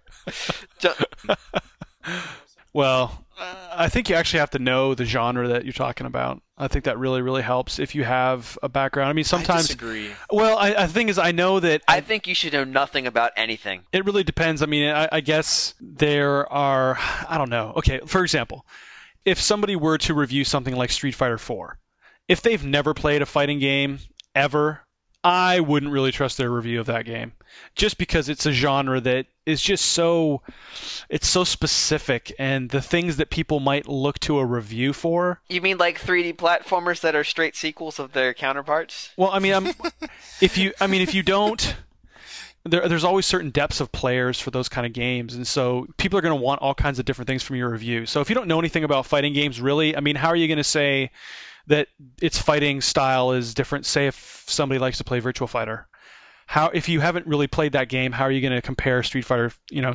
Well, I think you actually have to know the genre that you're talking about. I think that really, really helps if you have a background. I mean, sometimes. I disagree. Well, the thing is, I know that. I think you should know nothing about anything. It really depends. I mean, I guess there are. I don't know. Okay, for example, if somebody were to review something like Street Fighter 4, if they've never played a fighting game ever, I wouldn't really trust their review of that game, just because it's a genre that is just so specific, and the things that people might look to a review for. You mean like 3D platformers that are straight sequels of their counterparts? Well, I mean, if you don't, there's always certain depths of players for those kind of games, and so people are going to want all kinds of different things from your review. So if you don't know anything about fighting games, really, I mean, how are you going to say that its fighting style is different? Say if somebody likes to play Virtua Fighter, how, if you haven't really played that game, how are you going to compare Street Fighter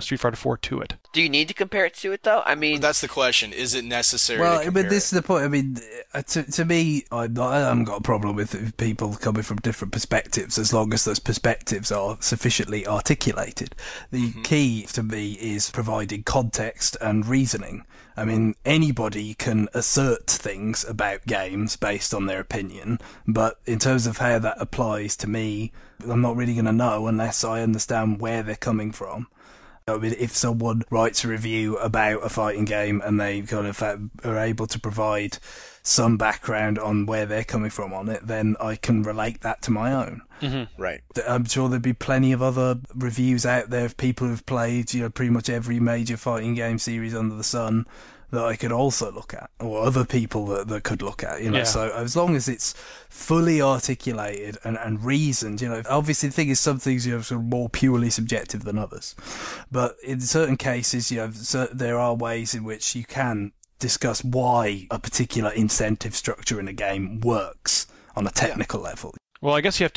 4 to it? Do you need to compare it to it, though? I mean, That's the question. Is it necessary to Well, compare but this is it? the point. I mean, to me, I haven't got a problem with people coming from different perspectives as long as those perspectives are sufficiently articulated. The key to me is providing context and reasoning. I mean, anybody can assert things about games based on their opinion, but in terms of how that applies to me, I'm not really going to know unless I understand where they're coming from. I mean, if someone writes a review about a fighting game and they kind of are able to provide some background on where they're coming from on it, then I can relate that to my own. Right. I'm sure there'd be plenty of other reviews out there of people who've played, pretty much every major fighting game series under the sun that I could also look at, or other people that could look at, Yeah. So as long as it's fully articulated and reasoned, obviously the thing is some things, sort of more purely subjective than others. But in certain cases, there are ways in which you can discuss why a particular incentive structure in a game works on a technical level. Well, I guess you have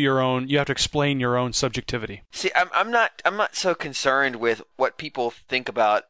to explain your own subjectivity. see, I'm not so concerned with what people think about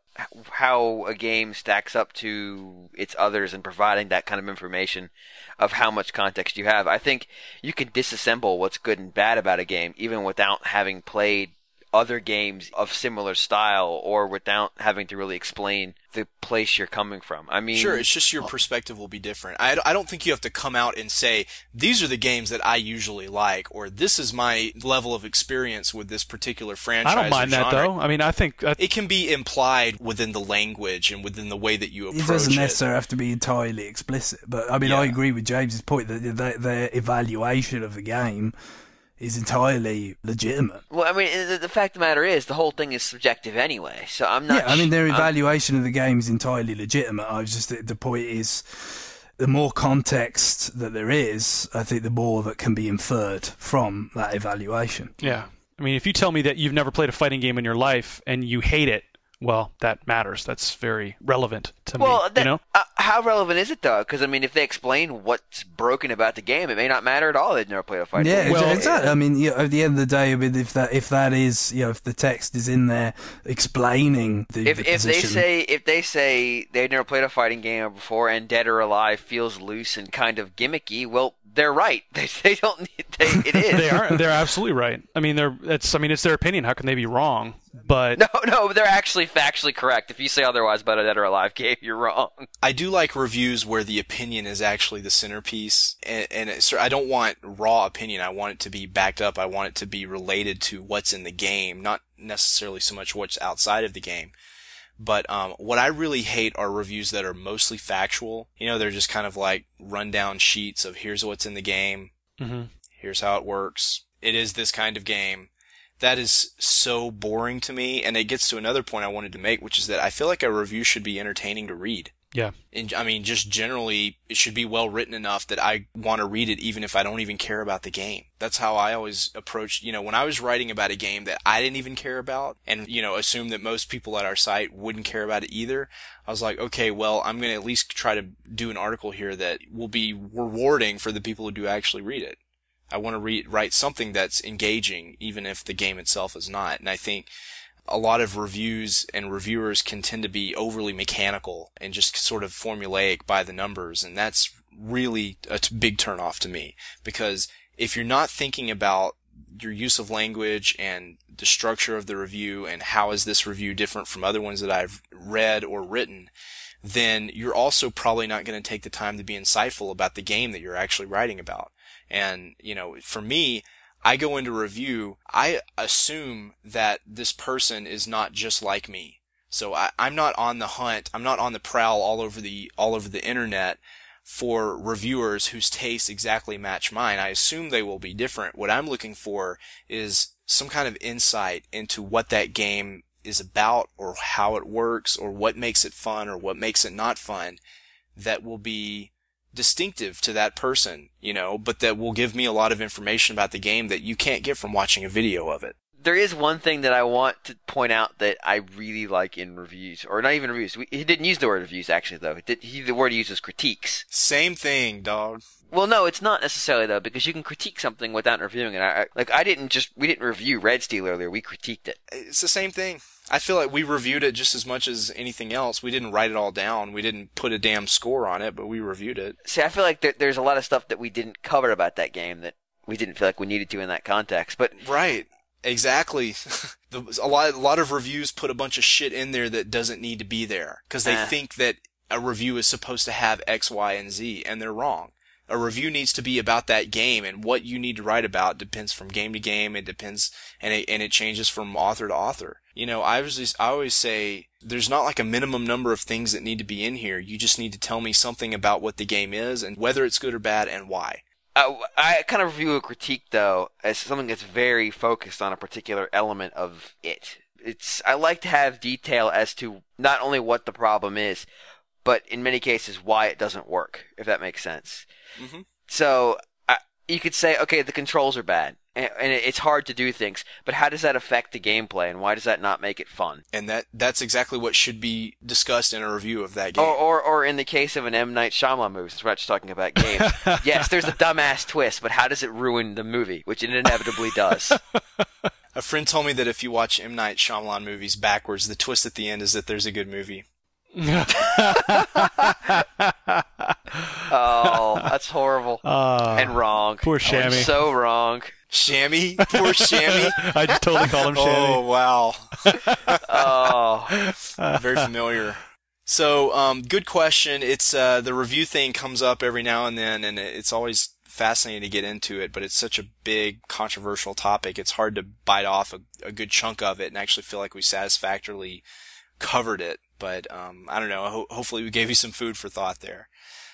how a game stacks up to its others and providing that kind of information of how much context you have. I think you can disassemble what's good and bad about a game even without having played other games of similar style or without having to really explain the place you're coming from. I mean, Sure, it's just your perspective will be different. I don't think you have to come out and say, these are the games that I usually like, or this is my level of experience with this particular franchise. I don't mind or that, genre. though. I mean, I think It can be implied within the language and within the way that you approach It doesn't necessarily have to be entirely explicit, but I mean, Yeah. I agree with James's point that their evaluation of the game is entirely legitimate. well, I mean, the fact of the matter is the whole thing is subjective anyway. So I'm not. Yeah, I mean, their evaluation of the game is entirely legitimate. I was just the point is, the more context that there is, I think the more that can be inferred from that evaluation. yeah. I mean, if you tell me that you've never played a fighting game in your life and you hate it, well, that matters. That's very relevant to me. How relevant is it though? Because I mean, if they explain what's broken about the game, it may not matter at all. They've never played a fighting Yeah, game. Well, exactly. I mean, at the end of the day, I mean, if that is, if the text is in there explaining the If position, they say they've never played a fighting game before and Dead or Alive feels loose and kind of gimmicky, well, they're right. They don't need. It is. They're absolutely right. I mean, it's their opinion. How can they be wrong? But No, they're actually factually correct. If you say otherwise about a Dead or Alive game, you're wrong. I do like reviews where the opinion is actually the centerpiece, and I don't want raw opinion. I want it to be backed up. I want it to be related to what's in the game, not necessarily so much what's outside of the game. But what I really hate are reviews that are mostly factual. They're just kind of like rundown sheets of here's what's in the game, here's how it works. It is this kind of game. That is so boring to me, and it gets to another point I wanted to make, which is that I feel like a review should be entertaining to read. yeah. And, I mean, just generally, it should be well written enough that I want to read it even if I don't even care about the game. That's how I always approached, when I was writing about a game that I didn't even care about and, assumed that most people at our site wouldn't care about it either. I was like, okay, well, I'm going to at least try to do an article here that will be rewarding for the people who do actually read it. I want to write something that's engaging, even if the game itself is not. And I think a lot of reviews and reviewers can tend to be overly mechanical and just sort of formulaic by the numbers. And that's really a big turnoff to me, because if you're not thinking about your use of language and the structure of the review and how is this review different from other ones that I've read or written, then you're also probably not going to take the time to be insightful about the game that you're actually writing about. And, for me, I go into review, I assume that this person is not just like me. So I'm not on the hunt, I'm not on the prowl all over the internet for reviewers whose tastes exactly match mine. I assume they will be different. What I'm looking for is some kind of insight into what that game is about, or how it works, or what makes it fun, or what makes it not fun, that will be distinctive to that person, but that will give me a lot of information about the game that you can't get from watching a video of it. There is one thing that I want to point out that I really like in reviews, or not even reviews. He didn't use the word reviews, actually, though. The word he used was critiques. Same thing, dog. Well, no, it's not necessarily though, because you can critique something without reviewing it. We didn't review Red Steel earlier. We critiqued it. It's the same thing. I feel like we reviewed it just as much as anything else. We didn't write it all down. We didn't put a damn score on it, but we reviewed it. See, I feel like there's a lot of stuff that we didn't cover about that game that we didn't feel like we needed to in that context. But right, exactly. A lot of reviews put a bunch of shit in there that doesn't need to be there because they think that a review is supposed to have X, Y, and Z, and they're wrong. A review needs to be about that game, and what you need to write about depends from game to game. It depends, and it changes from author to author. You know, I always say there's not like a minimum number of things that need to be in here. You just need to tell me something about what the game is and whether it's good or bad and why. I kind of view a critique though as something that's very focused on a particular element of it. I like to have detail as to not only what the problem is, but in many cases why it doesn't work, if that makes sense. Mm-hmm. So you could say, okay, the controls are bad, and it's hard to do things, but how does that affect the gameplay, and why does that not make it fun? And that's exactly what should be discussed in a review of that game. Or in the case of an M. Night Shyamalan movie, since we're not just talking about games. Yes, there's a dumbass twist, but how does it ruin the movie, which it inevitably does. A friend told me that if you watch M. Night Shyamalan movies backwards, the twist at the end is that there's a good movie. Oh, that's horrible and wrong. Poor Shammy. So wrong. Shammy? Poor Shammy? I just totally called him Shammy. Oh, wow. Oh. Very familiar. So, good question. It's the review thing comes up every now and then, and it's always fascinating to get into it, but it's such a big, controversial topic. It's hard to bite off a good chunk of it and actually feel like we satisfactorily covered it. But I don't know. Hopefully we gave you some food for thought there.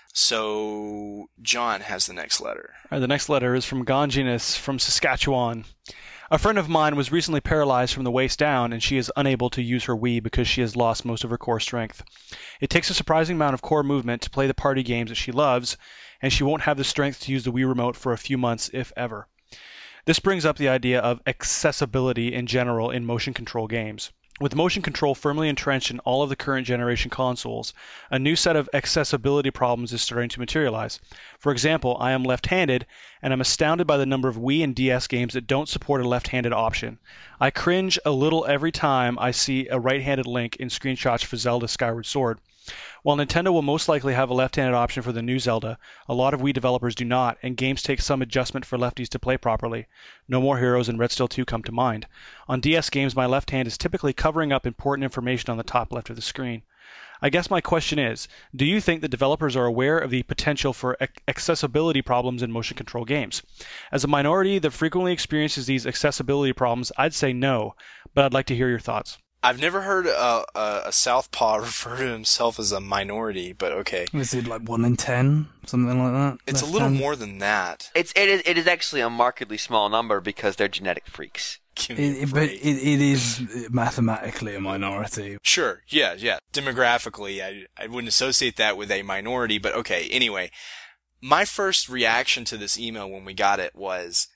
So John has the next letter. All right, the next letter is from Gonginus from Saskatchewan. A friend of mine was recently paralyzed from the waist down, and she is unable to use her Wii because she has lost most of her core strength. It takes a surprising amount of core movement to play the party games that she loves, and she won't have the strength to use the Wii remote for a few months, if ever. This brings up the idea of accessibility in general in motion control games. With motion control firmly entrenched in all of the current generation consoles, a new set of accessibility problems is starting to materialize. For example, I am left-handed, and I'm astounded by the number of Wii and DS games that don't support a left-handed option. I cringe a little every time I see a right-handed Link in screenshots for Zelda Skyward Sword. While Nintendo will most likely have a left-handed option for the new Zelda, a lot of Wii developers do not, and games take some adjustment for lefties to play properly. No More Heroes and Red Steel 2 come to mind. On DS games, my left hand is typically covering up important information on the top left of the screen. I guess my question is, do you think the developers are aware of the potential for accessibility problems in motion control games? As a minority that frequently experiences these accessibility problems, I'd say no, but I'd like to hear your thoughts. I've never heard a Southpaw refer to himself as a minority, but okay. Is it like 1 in 10? Something like that? It's a little more than that. It is actually a markedly small number because they're genetic freaks. But it is mathematically a minority. Sure, yeah. Demographically, I wouldn't associate that with a minority, but okay, anyway. My first reaction to this email when we got it was,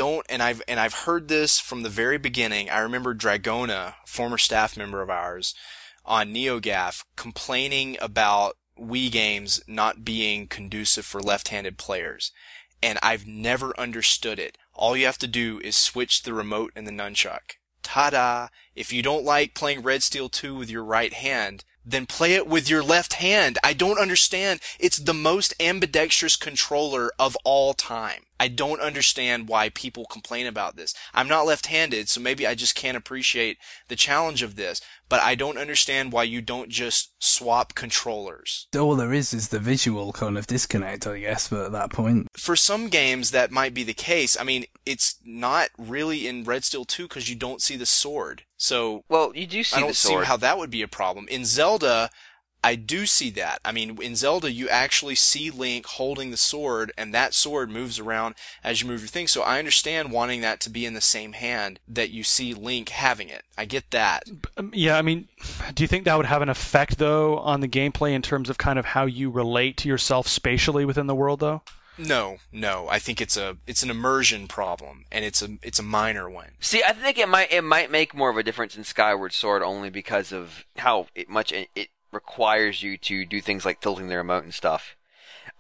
I've heard this from the very beginning. I remember Dragona, former staff member of ours, on NeoGAF, complaining about Wii games not being conducive for left-handed players. And I've never understood it. All you have to do is switch the remote and the nunchuck. Ta-da! If you don't like playing Red Steel 2 with your right hand, then play it with your left hand. I don't understand. It's the most ambidextrous controller of all time. I don't understand why people complain about this. I'm not left-handed, so maybe I just can't appreciate the challenge of this. But I don't understand why you don't just swap controllers. All there is the visual kind of disconnect, I guess, but at that point. For some games, that might be the case. I mean, it's not really in Red Steel 2 because you don't see the sword. So, well, you do see the sword. I don't see how that would be a problem. In Zelda, I do see that. I mean, in Zelda, you actually see Link holding the sword, and that sword moves around as you move your thing. So I understand wanting that to be in the same hand that you see Link having it. I get that. Yeah, I mean, do you think that would have an effect, though, on the gameplay in terms of kind of how you relate to yourself spatially within the world, though? No. I think it's an immersion problem, and it's a minor one. See, I think it might make more of a difference in Skyward Sword only because of how much it requires you to do things like tilting the remote and stuff.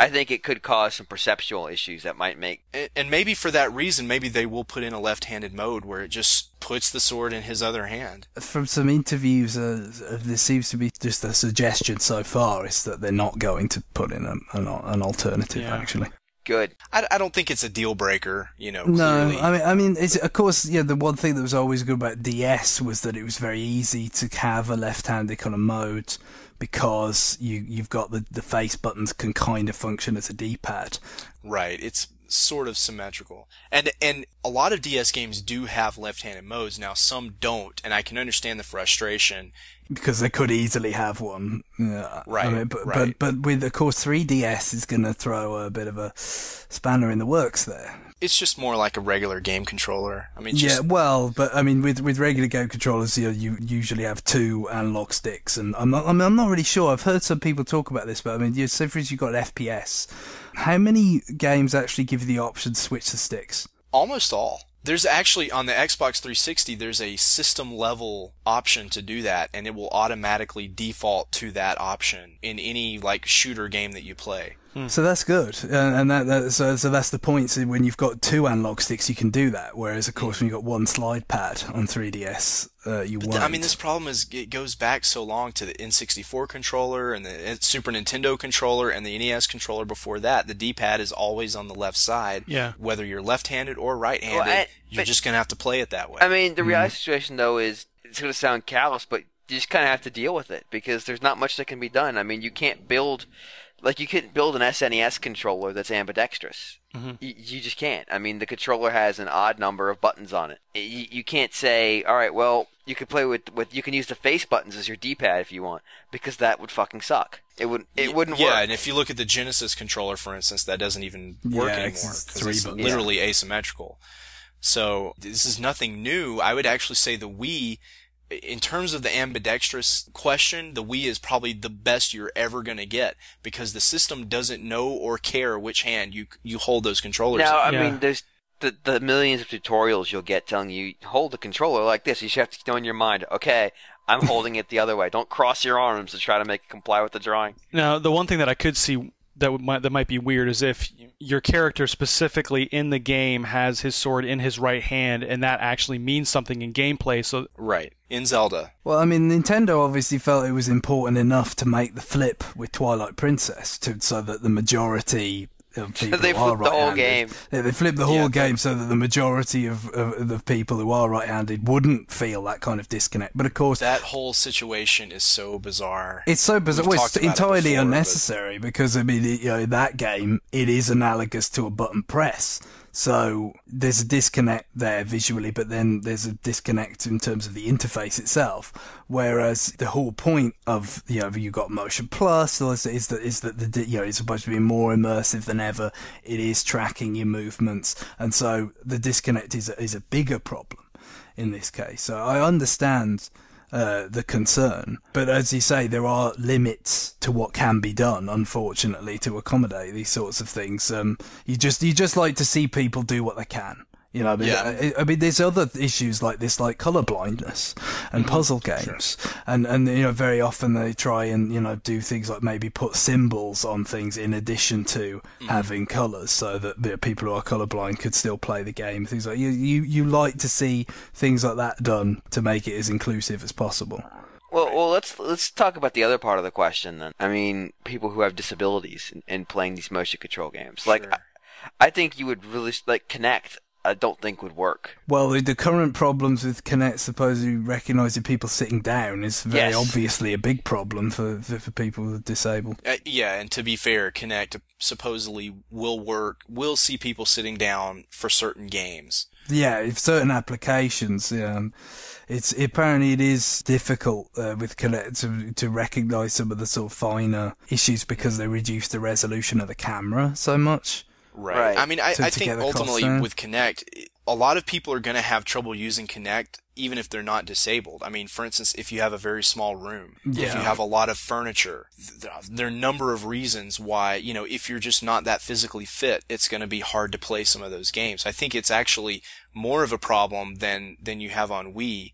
I think it could cause some perceptual issues that might make... And maybe for that reason, maybe they will put in a left-handed mode where it just puts the sword in his other hand. From some interviews, there seems to be just a suggestion so far is that they're not going to put in an alternative, actually. Good. I don't think it's a deal breaker, No, clearly. I mean, of course, the one thing that was always good about DS was that it was very easy to have a left-handed kind of mode because you've got the face buttons can kind of function as a D-pad. Right, it's sort of symmetrical. And a lot of DS games do have left-handed modes. Now, some don't, and I can understand the frustration. Because they could easily have one. Right, I mean, but with, of course, 3DS is going to throw a bit of a spanner in the works there. It's just more like a regular game controller. I mean, but I mean, with regular game controllers, you usually have two analog sticks, and I'm not really sure. I've heard some people talk about this, but I mean, say for instance, you've got FPS. How many games actually give you the option to switch the sticks? Almost all. There's actually, on the Xbox 360, there's a system-level option to do that, and it will automatically default to that option in any, shooter game that you play. So that's good, and so that's the point. So when you've got two analog sticks, you can do that. Whereas, of course, when you've got one slide pad on 3DS, you won't. I mean, this problem it goes back so long to the N64 controller and the Super Nintendo controller and the NES controller before that. The D-pad is always on the left side. Yeah. Whether you're left-handed or right-handed, you're just going to have to play it that way. I mean, the reality situation, though, is it's going to sound callous, but you just kind of have to deal with it because there's not much that can be done. I mean, you can't build... you couldn't build an SNES controller that's ambidextrous. Mm-hmm. You just can't. I mean, the controller has an odd number of buttons on it. You can't say, all right, well, you can play with you can use the face buttons as your D-pad if you want, because that would fucking suck. It wouldn't work. Yeah, and if you look at the Genesis controller, for instance, that doesn't even work anymore because it's literally asymmetrical. So this is nothing new. I would actually say the Wii, in terms of the ambidextrous question, the Wii is probably the best you're ever going to get because the system doesn't know or care which hand you hold those controllers in. Now, I mean, there's the millions of tutorials you'll get telling you, hold the controller like this. You just have to know in your mind, okay, I'm holding it the other way. Don't cross your arms to try to make it comply with the drawing. Now, the one thing that I could see that might be weird is if your character specifically in the game has his sword in his right hand, and that actually means something in gameplay. So right, in Zelda. Well, I mean, Nintendo obviously felt it was important enough to make the flip with Twilight Princess, so that the majority of people they who are flipped the whole right-handed, game. They flipped the whole game so that the majority of the people who are right-handed wouldn't feel that kind of disconnect. But of course, that whole situation is so bizarre. It's so bizarre. We've Well, it's talked about entirely it before, unnecessary because I mean, that game it is analogous to a button press. So there's a disconnect there visually, but then there's a disconnect in terms of the interface itself. Whereas the whole point of you got Motion Plus is that it's supposed to be more immersive than ever. It is tracking your movements, and so the disconnect is a bigger problem in this case. So I understand the concern, but as you say, there are limits to what can be done, unfortunately, to accommodate these sorts of things. You just like to see people do what they can. I mean, there's other issues like this, like color blindness and puzzle games, and very often they try and do things like maybe put symbols on things in addition to having colors, so that people who are colorblind could still play the game. Things like you like to see things like that done to make it as inclusive as possible. Well, let's talk about the other part of the question then. I mean, people who have disabilities in playing these motion control games. Like, sure. I think you would really Kinect. I don't think would work. Well, the current problems with Kinect, supposedly recognising people sitting down, is very obviously a big problem for people who are disabled. Yeah, and to be fair, Kinect supposedly will work. We'll see people sitting down for certain games. Yeah, if certain applications. Apparently it is difficult with Kinect to recognise some of the sort of finer issues because they reduce the resolution of the camera so much. Right. I mean, I think ultimately with Kinect, a lot of people are going to have trouble using Kinect even if they're not disabled. I mean, for instance, if you have a very small room, if you have a lot of furniture, there are a number of reasons why, if you're just not that physically fit, it's going to be hard to play some of those games. I think it's actually more of a problem than you have on Wii.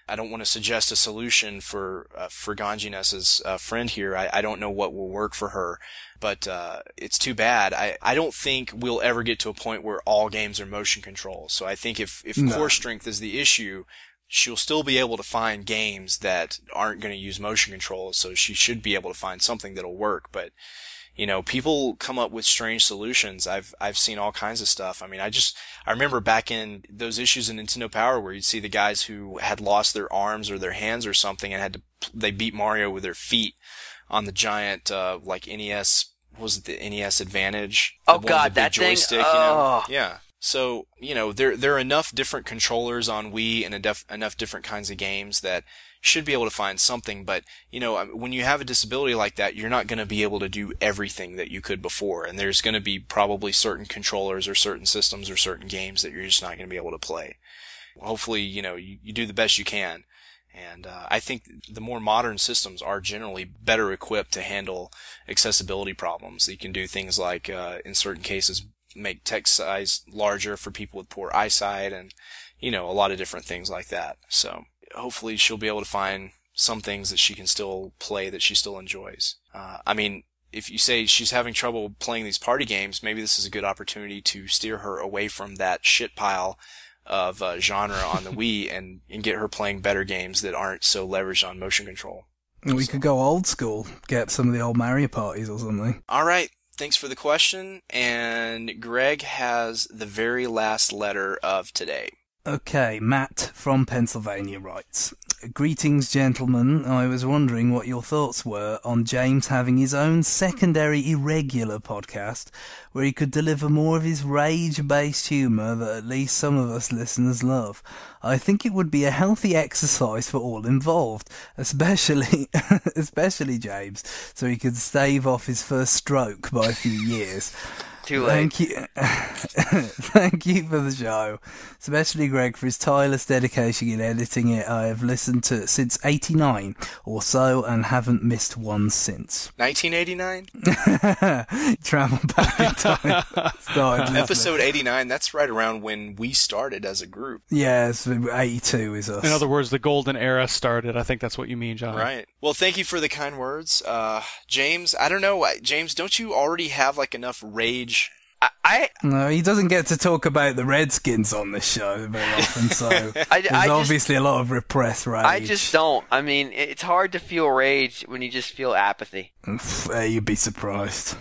I don't want to suggest a solution for Ganji Ness's friend here. I don't know what will work for her, but it's too bad. I don't think we'll ever get to a point where all games are motion control. So I think if core strength is the issue, she'll still be able to find games that aren't going to use motion control. So she should be able to find something that'll work. But people come up with strange solutions. I've seen all kinds of stuff. I mean, I remember back in those issues in Nintendo Power where you'd see the guys who had lost their arms or their hands or something and they beat Mario with their feet on the giant, NES, was it the NES Advantage? Oh God, that joystick, thing. Yeah. So, there are enough different controllers on Wii and enough different kinds of games that should be able to find something. But, when you have a disability like that, you're not going to be able to do everything that you could before. And there's going to be probably certain controllers or certain systems or certain games that you're just not going to be able to play. Hopefully, you do the best you can. And I think the more modern systems are generally better equipped to handle accessibility problems. You can do things like, in certain cases, make text size larger for people with poor eyesight and, a lot of different things like that. So hopefully she'll be able to find some things that she can still play that she still enjoys. If you say she's having trouble playing these party games, maybe this is a good opportunity to steer her away from that shit pile of genre on the Wii and get her playing better games that aren't so leveraged on motion control. We could go old school, get some of the old Mario parties or something. All right. Thanks for the question. And Greg has the very last letter of today. Okay, Matt from Pennsylvania writes, "Greetings, gentlemen. I was wondering what your thoughts were on James having his own secondary irregular podcast where he could deliver more of his rage-based humour that at least some of us listeners love. I think it would be a healthy exercise for all involved, especially James, so he could stave off his first stroke by a few years. Too late. Thank you for the show, especially Greg for his tireless dedication in editing it. I have listened to it since '89 or so and haven't missed one since." 1989? Travel back in time. Episode 89, that's right around when we started as a group. Yes, 82 is us. In other words, the golden era started. I think that's what you mean, John. Right. Well, thank you for the kind words. James, I don't know. James, don't you already have enough rage? No, he doesn't get to talk about the Redskins on this show very often, so there's obviously a lot of repressed rage. I just don't. I mean, it's hard to feel rage when you just feel apathy. You'd be surprised.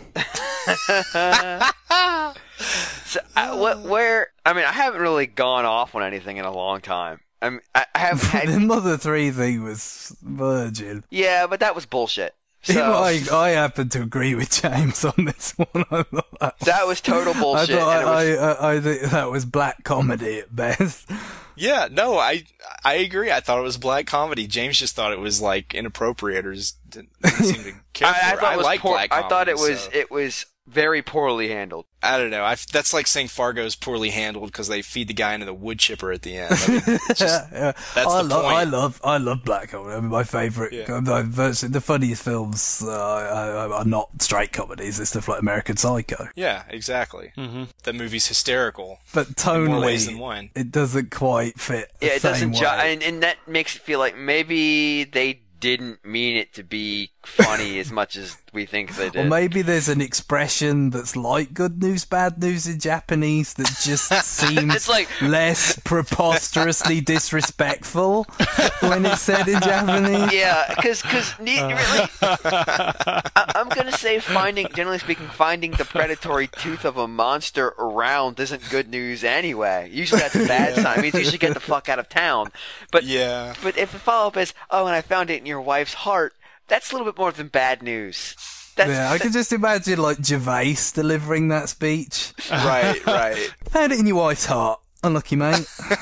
So, I haven't really gone off on anything in a long time. I have had... The Mother 3 thing was virgin. Yeah, but that was bullshit. So, I happen to agree with James on this one. I thought that was total bullshit. I think that was black comedy at best. Yeah, no, I agree. I thought it was black comedy. James just thought it was inappropriate or just didn't seem to care for it. I like black comedy. I thought it was very poorly handled. I don't know. That's like saying Fargo's poorly handled because they feed the guy into the wood chipper at the end. I mean, it's just, that's the point. I love black comedy. I mean, my favourite, the funniest films are not straight comedies. It's stuff like American Psycho. Yeah, exactly. Mm-hmm. That movie's hysterical. But tonally, in more ways than one. It doesn't quite fit. Yeah, it doesn't. And that makes it feel like maybe they didn't mean it to be funny as much as we think they did. Or maybe there's an expression that's like good news, bad news in Japanese that just seems less preposterously disrespectful when it's said in Japanese. Yeah, because really, I'm going to say generally speaking, finding the predatory tooth of a monster around isn't good news anyway. Usually that's a bad sign. It means you should get the fuck out of town. But if the follow-up is, and I found it in your wife's heart, that's a little bit more than bad news. I can just imagine Gervais delivering that speech. Right. Found it in your wife's heart. Unlucky, mate.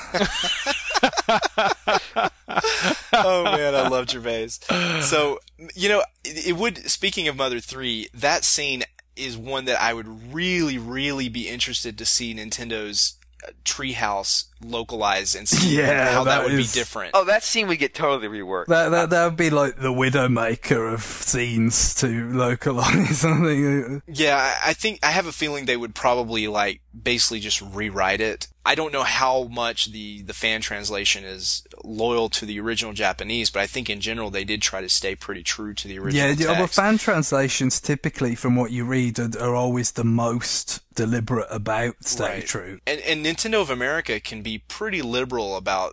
Oh man, I love Gervais. So, speaking of Mother 3, that scene is one that I would really, really be interested to see Nintendo's Treehouse localize and see Yeah, how that would is- be different. Oh, that scene would get totally reworked. That would be like the Widowmaker of scenes to localize something. Yeah, I think I have a feeling they would probably like basically just rewrite it. I don't know how much the fan translation is loyal to the original Japanese, but I think in general they did try to stay pretty true to the original text. Well, fan translations typically, from what you read, are always the most deliberate about staying true. And Nintendo of America can be pretty liberal about,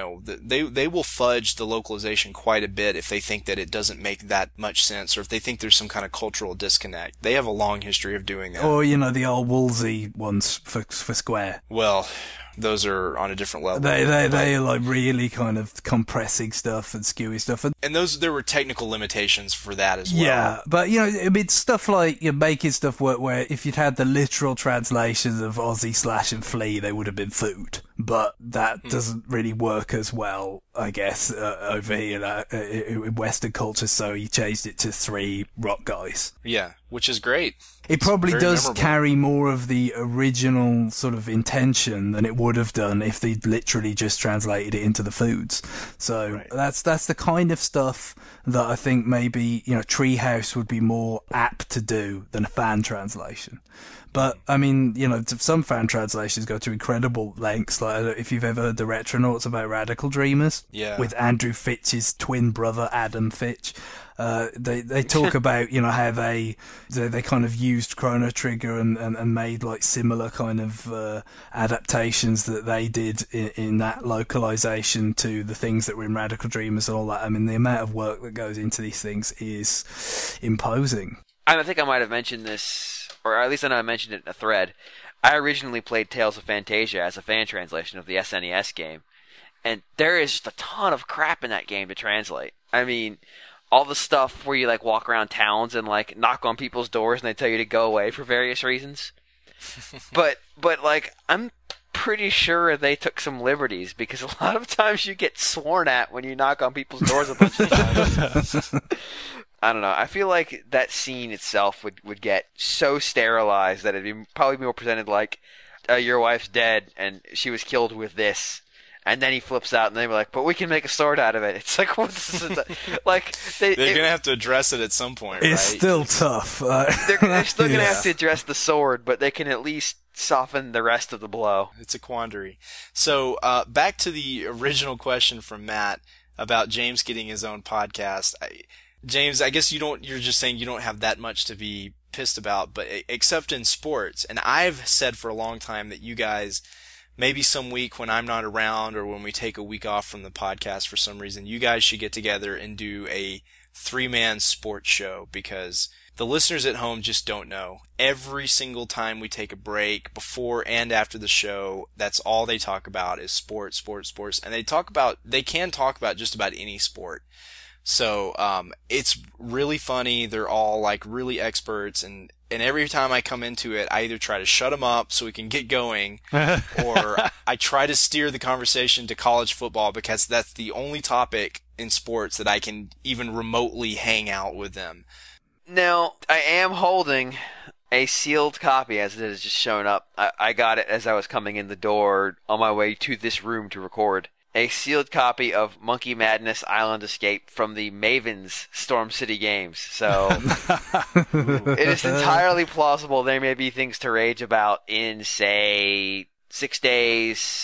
they will fudge the localization quite a bit if they think that it doesn't make that much sense, or if they think there's some kind of cultural disconnect. They have a long history of doing that. Or, the old Woolsey ones for Square. Well, those are on a different level. They are like really kind of compressing stuff and skewing stuff. And there were technical limitations for that as well. Yeah, but it's stuff like you're making stuff work where if you'd had the literal translations of Aussie Slash and Flea, they would have been food. But that doesn't really work as well, I guess, over here in Western culture. So he changed it to 3 rock guys. Yeah, which is great. It probably does memorable. carry more of the original sort of intention than it would have done if they'd literally just translated it into the foods. So that's the kind of stuff that I think maybe, Treehouse would be more apt to do than a fan translation. But, I mean, some fan translations go to incredible lengths. Like, if you've ever heard the Retronauts about Radical Dreamers, with Andrew Fitch's twin brother, Adam Fitch, they talk about, how they kind of used Chrono Trigger and made, like, similar kind of adaptations that they did in that localization to the things that were in Radical Dreamers and all that. I mean, the amount of work that goes into these things is imposing. I think I might have mentioned this, or at least I know I mentioned it in a thread. I originally played Tales of Phantasia as a fan translation of the SNES game, and there is just a ton of crap in that game to translate. I mean, all the stuff where you like walk around towns and like knock on people's doors and they tell you to go away for various reasons. but like I'm pretty sure they took some liberties, because a lot of times you get sworn at when you knock on people's doors a bunch of times. I don't know. I feel like that scene itself would get so sterilized that it'd probably be more presented like, your wife's dead and she was killed with this. And then he flips out and they were like, but we can make a sword out of it. It's like, what is it? Like, they're going to have to address it at some point, It's still tough. They're still going to have to address the sword, but they can at least soften the rest of the blow. It's a quandary. So, back to the original question from Matt about James getting his own podcast. James, I guess you're just saying you don't have that much to be pissed about, but except in sports. And I've said for a long time that you guys, maybe some week when I'm not around or when we take a week off from the podcast for some reason, you guys should get together and do a 3-man sports show, because the listeners at home just don't know. Every single time we take a break, before and after the show, that's all they talk about is sports, sports, sports. And they can talk about just about any sport. So, it's really funny. They're all like really experts, and every time I come into it, I either try to shut them up so we can get going, or I try to steer the conversation to college football, because that's the only topic in sports that I can even remotely hang out with them. Now, I am holding a sealed copy, as it has just shown up. I got it as I was coming in the door on my way to this room to record. A sealed copy of Monkey Madness Island Escape from the Mavens Storm City games. So it is entirely plausible there may be things to rage about in, say, 6 days,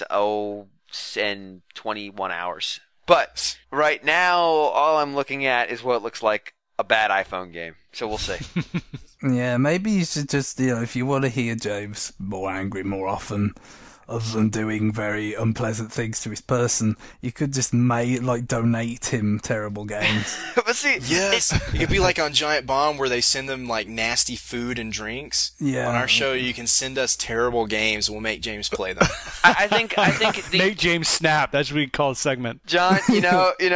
and 21 hours. But right now, all I'm looking at is what looks like a bad iPhone game. So we'll see. Yeah, maybe you should just, if you want to hear James more angry more often, other than doing very unpleasant things to his person, you could just donate him terrible games. But see, yes, it could be like on Giant Bomb where they send them like nasty food and drinks. Yeah. On our show, you can send us terrible games, and we'll make James play them. I think make James snap. That's what we call a segment. John, you and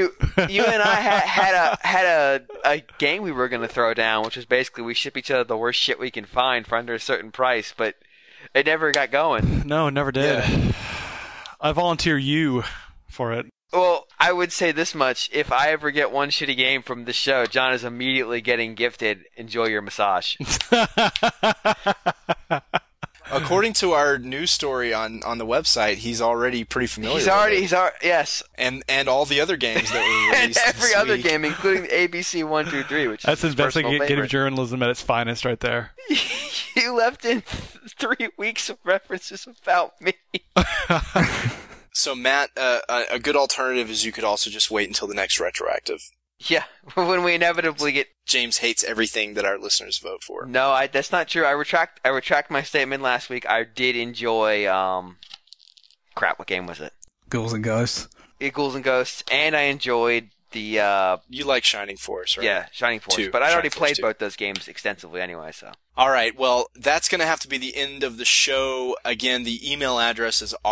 I had a game we were going to throw down, which was basically we ship each other the worst shit we can find for under a certain price, but it never got going. No, never did. Yeah. I volunteer you for it. Well, I would say this much. If I ever get one shitty game from the show, John is immediately getting gifted Enjoy Your Massage. According to our news story on the website, he's already pretty familiar He's with already, it. yes. And all the other games that were And released every this other week. game, including ABC 123, which That's is his personal investigative favorite. journalism at its finest, right there. You left in 3 weeks of references about me. So Matt, a good alternative is you could also just wait until the next retroactive. Yeah, when we inevitably get... James hates everything that our listeners vote for. No, that's not true. I retract my statement last week. I did enjoy, crap, what game was it? Ghouls and Ghosts. Ghouls and Ghosts, and I enjoyed the, You like Shining Force, right? yeah, Shining Force. Two. But I'd already Shining Force played 2. both those games extensively anyway, so... All right, well, that's going to have to be the end of the show. Again, the email address is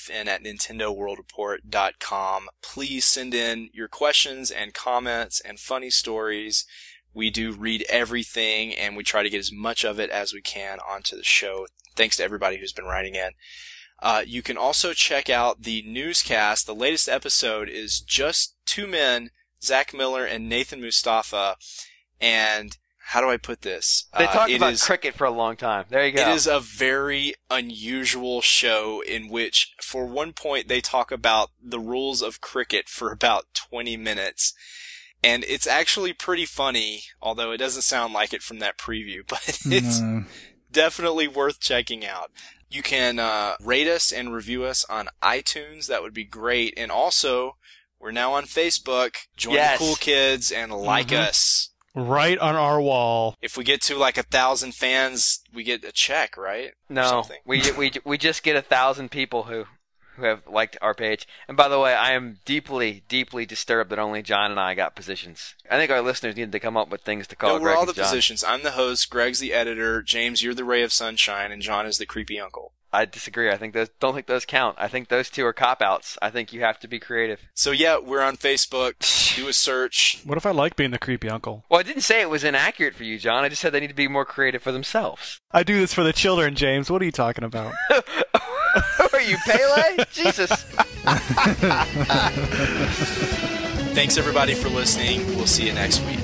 rfn@nintendoworldreport.com. Please send in your questions and comments and funny stories. We do read everything, and we try to get as much of it as we can onto the show. Thanks to everybody who's been writing in. You can also check out the newscast. The latest episode is just two men, Zach Miller and Nathan Mustafa, and... how do I put this? They talked about is, cricket for a long time. There you go. It is a very unusual show in which, for one point, they talk about the rules of cricket for about 20 minutes. And it's actually pretty funny, although it doesn't sound like it from that preview, but it's definitely worth checking out. You can rate us and review us on iTunes. That would be great. And also, we're now on Facebook. Join Yes. the cool kids and like us. Right on our wall. If we get to like 1,000 fans, we get a check, right? Or No, something. we just get 1,000 people who have liked our page. And by the way, I am deeply, deeply disturbed that only John and I got positions. I think our listeners needed to come up with things to call No, we're Greg all and the John. positions. I'm the host, Greg's the editor, James, you're the ray of sunshine, and John is the creepy uncle. I disagree. I think don't think those count. I think those two are cop-outs. I think you have to be creative. So yeah, we're on Facebook. Do a search. What if I like being the creepy uncle? Well, I didn't say it was inaccurate for you, John. I just said they need to be more creative for themselves. I do this for the children, James. What are you talking about? Are you Pele? Jesus. Thanks everybody for listening. We'll see you next week.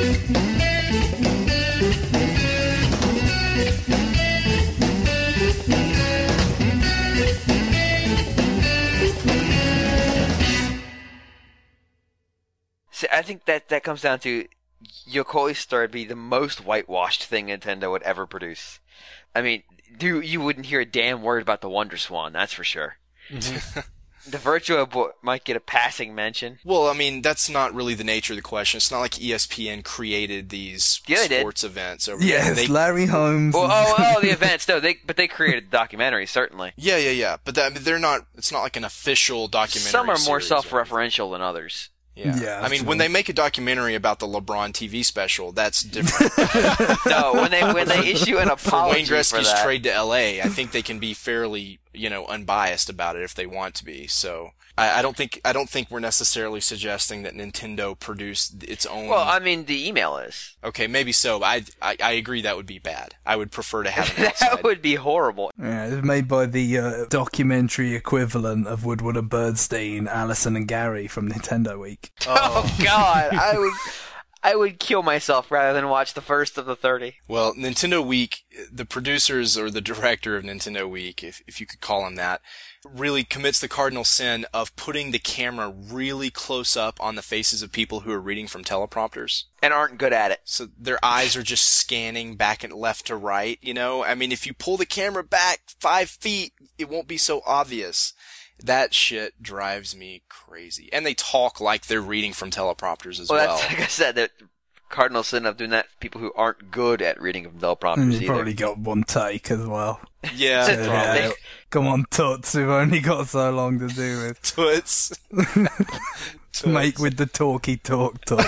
See, I think that comes down to Yokoi Star would be the most whitewashed thing Nintendo would ever produce. I mean, you wouldn't hear a damn word about the Wonder Swan, that's for sure. The Virtua Boy might get a passing mention. Well, I mean, that's not really the nature of the question. It's not like ESPN created these Yeah, they did. sports events over Yes, there. Larry Holmes. Oh, the events. No, but they created the documentary, certainly. Yeah. But they're not. It's not like an official documentary. Some are more series or anything. self-referential than others. Yeah. I mean, true. when they make a documentary about the LeBron TV special, that's different. No, when they issue an For Wayne apology for Gretzky's that. trade to LA, I think they can be fairly, unbiased about it if they want to be. So I don't think we're necessarily suggesting that Nintendo produced its own. Well, I mean, the email is. Okay, maybe so. But I agree that would be bad. I would prefer to have an outside. That would be horrible. Yeah, it was made by the documentary equivalent of Woodward and Bernstein, Allison and Gary from Nintendo Week. Oh God, I would kill myself rather than watch the first of the 30. Well, Nintendo Week, the producers or the director of Nintendo Week, if you could call him that, really commits the cardinal sin of putting the camera really close up on the faces of people who are reading from teleprompters. And aren't good at it. So their eyes are just scanning back and left to right, I mean, if you pull the camera back 5 feet, it won't be so obvious. That shit drives me crazy. And they talk like they're reading from teleprompters as well. That's, like I said, the cardinal sin of doing that for people who aren't good at reading from And teleprompters you either. probably got one take as well. Yeah, That's probably. right. Come on, Toots, we've only got so long to do with. Toots. To make with the talky talk, Toots.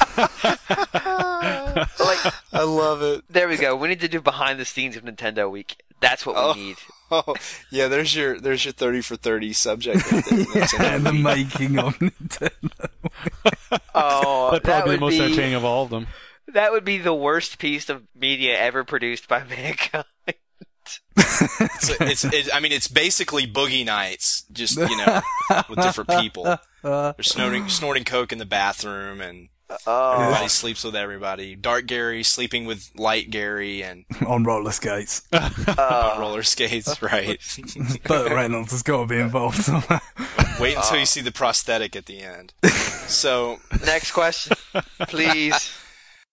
Like, I love it. there we go. We need to do behind the scenes of Nintendo Week. That's what we need. Oh, yeah, there's your 30 for 30 subject. Right there. And the making of Nintendo. Oh, That'd that probably be would the most be entertaining of all of them. that would be the worst piece of media ever produced by mankind. It's basically Boogie Nights, just, with different people. They're snorting coke in the bathroom, and Everybody sleeps with everybody. Dark Gary sleeping with Light Gary and On roller skates. on roller skates, right? Burt Reynolds has got to be involved somehow. Wait until you see the prosthetic at the end. So, Next question, please.